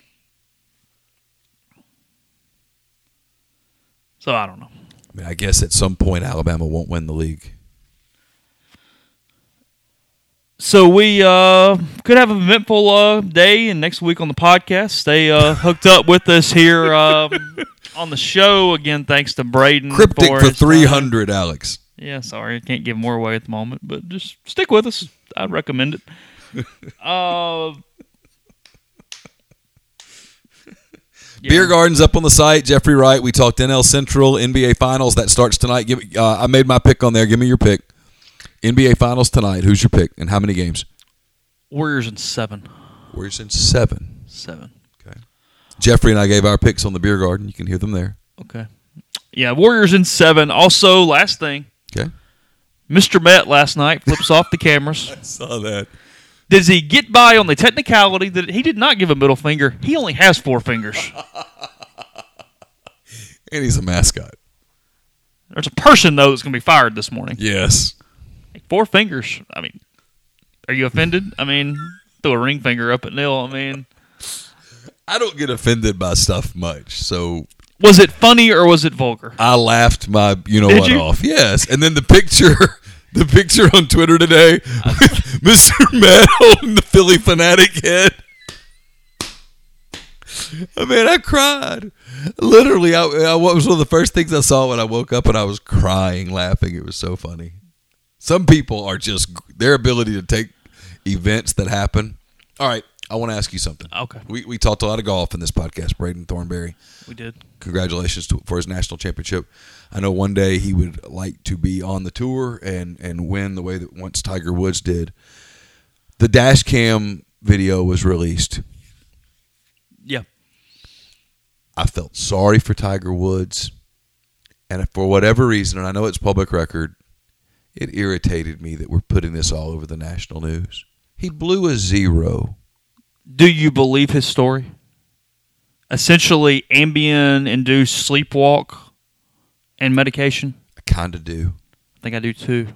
So I don't know. I mean, I guess at some point Alabama won't win the league. So we could have an eventful day and next week on the podcast. Stay hooked up with us here on the show. Again, thanks to Braden. Cryptic for his 300, Alex. Yeah, sorry. I can't give more away at the moment, but just stick with us. I'd recommend it. Yeah. Beer Garden's up on the site. Jeffrey Wright. We talked NL Central, NBA Finals. That starts tonight. I made my pick on there. Give me your pick. NBA Finals tonight. Who's your pick and how many games? Warriors in 7. Warriors in 7. 7. Okay. Jeffrey and I gave our picks on the Beer Garden. You can hear them there. Okay. Yeah, Warriors in 7. Also, last thing. Okay. Mr. Met last night flips off the cameras. I saw that. Does he get by on the technicality that he did not give a middle finger? He only has 4 fingers. And he's a mascot. There's a person, though, that's going to be fired this morning. Yes. 4 fingers. I mean, are you offended? I mean, throw a ring finger up at Neil. I mean, I don't get offended by stuff much, so was it funny or was it vulgar? I laughed my Did you? off. Yes. And then the picture on Twitter today with Mr. Matt holding the Philly Fanatic head. I mean, I cried. Literally, what was one of the first things I saw when I woke up, and I was crying, laughing. It was so funny. Some people are just, their ability to take events that happen. All right, I want to ask you something. Okay. We talked a lot of golf in this podcast, Braden Thornberry. We did. Congratulations for his national championship. I know one day he would like to be on the tour and win the way that once Tiger Woods did. The dash cam video was released. Yeah. I felt sorry for Tiger Woods. And for whatever reason, and I know it's public record, it irritated me that we're putting this all over the national news. He blew a 0. Do you believe his story? Essentially, Ambien-induced sleepwalk and medication? I kind of do. I think I do too.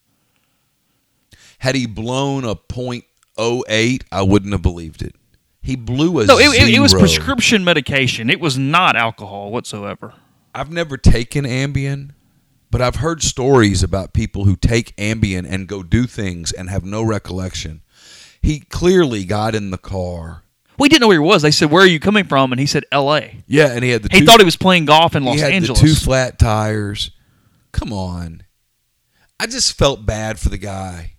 Had he blown a .08, I wouldn't have believed it. He blew a No, 0. it was prescription medication. It was not alcohol whatsoever. I've never taken Ambien, but I've heard stories about people who take Ambien and go do things and have no recollection. He clearly got in the car. We didn't know where he was. They said, "Where are you coming from?" And he said, "L.A." Yeah, and he had He thought he was playing golf in Los Angeles. The 2 flat tires. Come on. I just felt bad for the guy.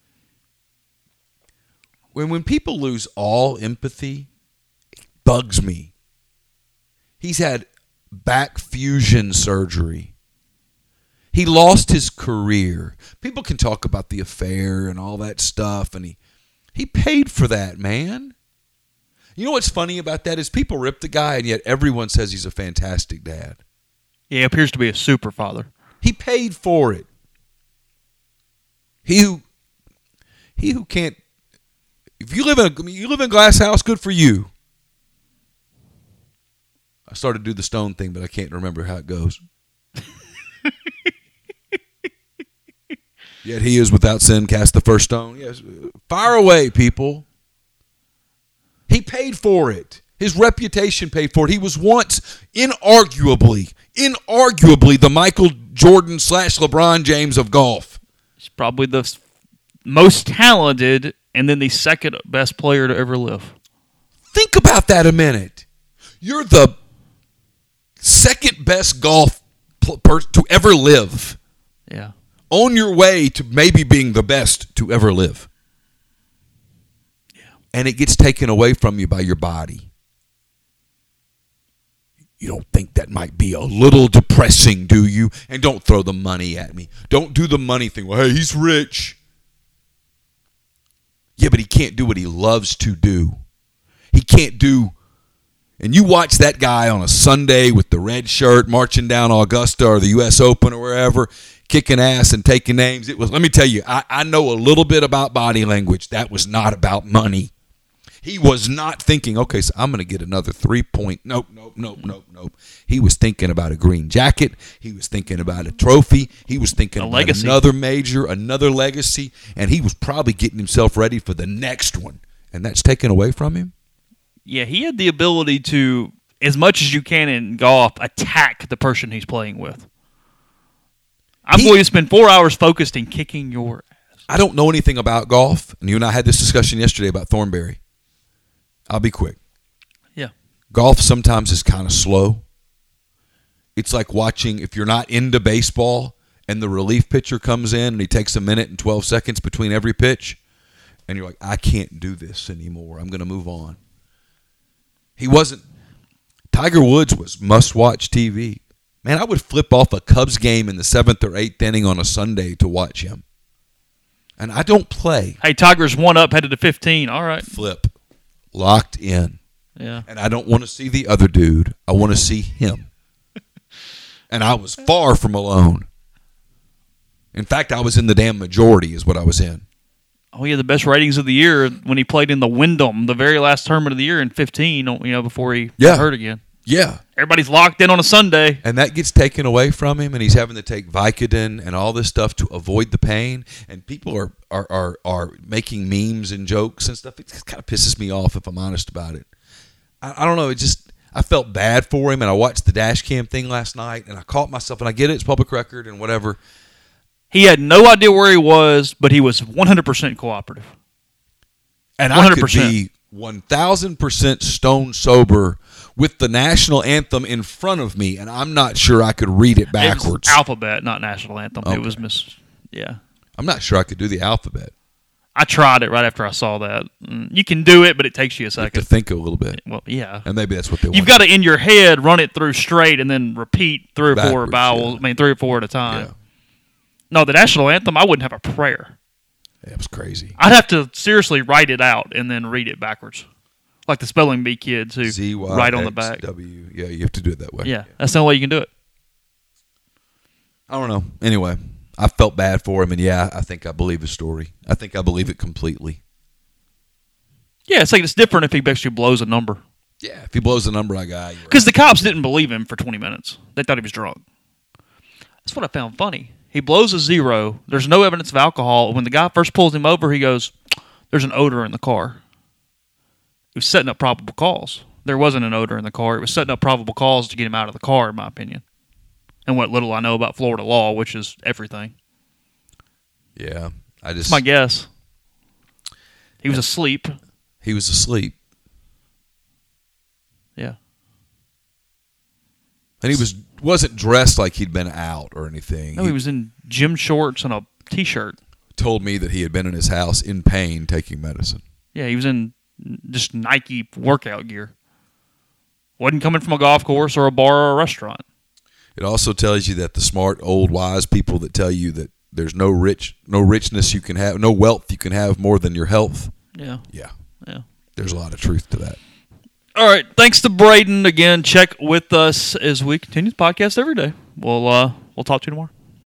When people lose all empathy, it bugs me. He's had back fusion surgery. He lost his career. People can talk about the affair and all that stuff, and he paid for that, man. You know what's funny about that is people rip the guy, and yet everyone says he's a fantastic dad. Yeah, he appears to be a super father. He paid for it. He who can't. If you live in a glass house, good for you. I started to do the stone thing, but I can't remember how it goes. Yet he is without sin, cast the first stone. Yes, fire away, people. He paid for it. His reputation paid for it. He was once inarguably the Michael Jordan / LeBron James of golf. He's probably the most talented and then the second best player to ever live. Think about that a minute. You're the second best golf to ever live. Yeah. On your way to maybe being the best to ever live. Yeah. And it gets taken away from you by your body. You don't think that might be a little depressing, do you? And don't throw the money at me. Don't do the money thing. Well, hey, he's rich. Yeah, but he can't do what he loves to do. He can't do. And you watch that guy on a Sunday with the red shirt marching down Augusta or the U.S. Open or wherever, kicking ass and taking names. It was. Let me tell you, I know a little bit about body language. That was not about money. He was not thinking, okay, so I'm going to get another 3-point. Nope. He was thinking about a green jacket. He was thinking about a trophy. He was thinking about legacy. Another major, another legacy. And he was probably getting himself ready for the next one. And that's taken away from him? Yeah, he had the ability to, as much as you can in golf, attack the person he's playing with. I'm going to spend 4 hours focused in kicking your ass. I don't know anything about golf. And you and I had this discussion yesterday about Thornberry. I'll be quick. Yeah. Golf sometimes is kind of slow. It's like watching, if you're not into baseball and the relief pitcher comes in and he takes a minute and 12 seconds between every pitch, and you're like, I can't do this anymore. I'm going to move on. He wasn't. Tiger Woods was must-watch TV. Man, I would flip off a Cubs game in the 7th or 8th inning on a Sunday to watch him. And I don't play. Hey, Tiger's 1 up, headed to 15. All right. Flip. Locked in. Yeah. And I don't want to see the other dude. I want to see him. And I was far from alone. In fact, I was in the damn majority is what I was in. Oh, he had the best ratings of the year when he played in the Wyndham, the very last tournament of the year in 15, before he got hurt again. Yeah. Everybody's locked in on a Sunday. And that gets taken away from him, and he's having to take Vicodin and all this stuff to avoid the pain. And people are making memes and jokes and stuff. It just kind of pisses me off, if I'm honest about it. I don't know. I felt bad for him, and I watched the dash cam thing last night, and I caught myself, and I get it. It's public record and whatever. He had no idea where he was, but he was 100% cooperative. And 100%. I could be 1,000% stone sober with the national anthem in front of me, and I'm not sure I could read it backwards. It was alphabet, not national anthem. Okay. It was yeah. I'm not sure I could do the alphabet. I tried it right after I saw that. You can do it, but it takes you a You have second. to think a little bit. Well, yeah. And maybe that's what they want. You've got to, in your head, run it through straight and then repeat 3 or 4 Backwards, vowels. yeah. I mean, 3 or 4 at a time. Yeah. No, the national anthem, I wouldn't have a prayer. That was crazy. I'd have to seriously write it out and then read it backwards. Like the spelling bee kids who write on the back. Z-Y-X-W. Yeah, you have to do it that way. Yeah, that's the only way you can do it. I don't know. Anyway, I felt bad for him, and yeah, I think I believe his story. I think I believe it completely. Yeah, it's like it's different if he actually blows a number. Yeah, if he blows the number, I got you. Because the cops didn't believe him for 20 minutes. They thought he was drunk. That's what I found funny. He blows a 0. There's no evidence of alcohol. When the guy first pulls him over, he goes, "There's an odor in the car." He was setting up probable cause. There wasn't an odor in the car. It was setting up probable cause to get him out of the car, in my opinion. And what little I know about Florida law, which is everything. Yeah, That's my guess. He was asleep. He was asleep. Yeah. And he wasn't dressed like he'd been out or anything. No, he was in gym shorts and a T-shirt. Told me that he had been in his house in pain taking medicine. Yeah, he was in just Nike workout gear. Wasn't coming from a golf course or a bar or a restaurant. It also tells you that the smart, old, wise people that tell you that there's no richness you can have, no wealth you can have more than your health. Yeah. Yeah. Yeah. There's a lot of truth to that. All right. Thanks to Braden again. Check with us as we continue the podcast every day. We'll talk to you tomorrow.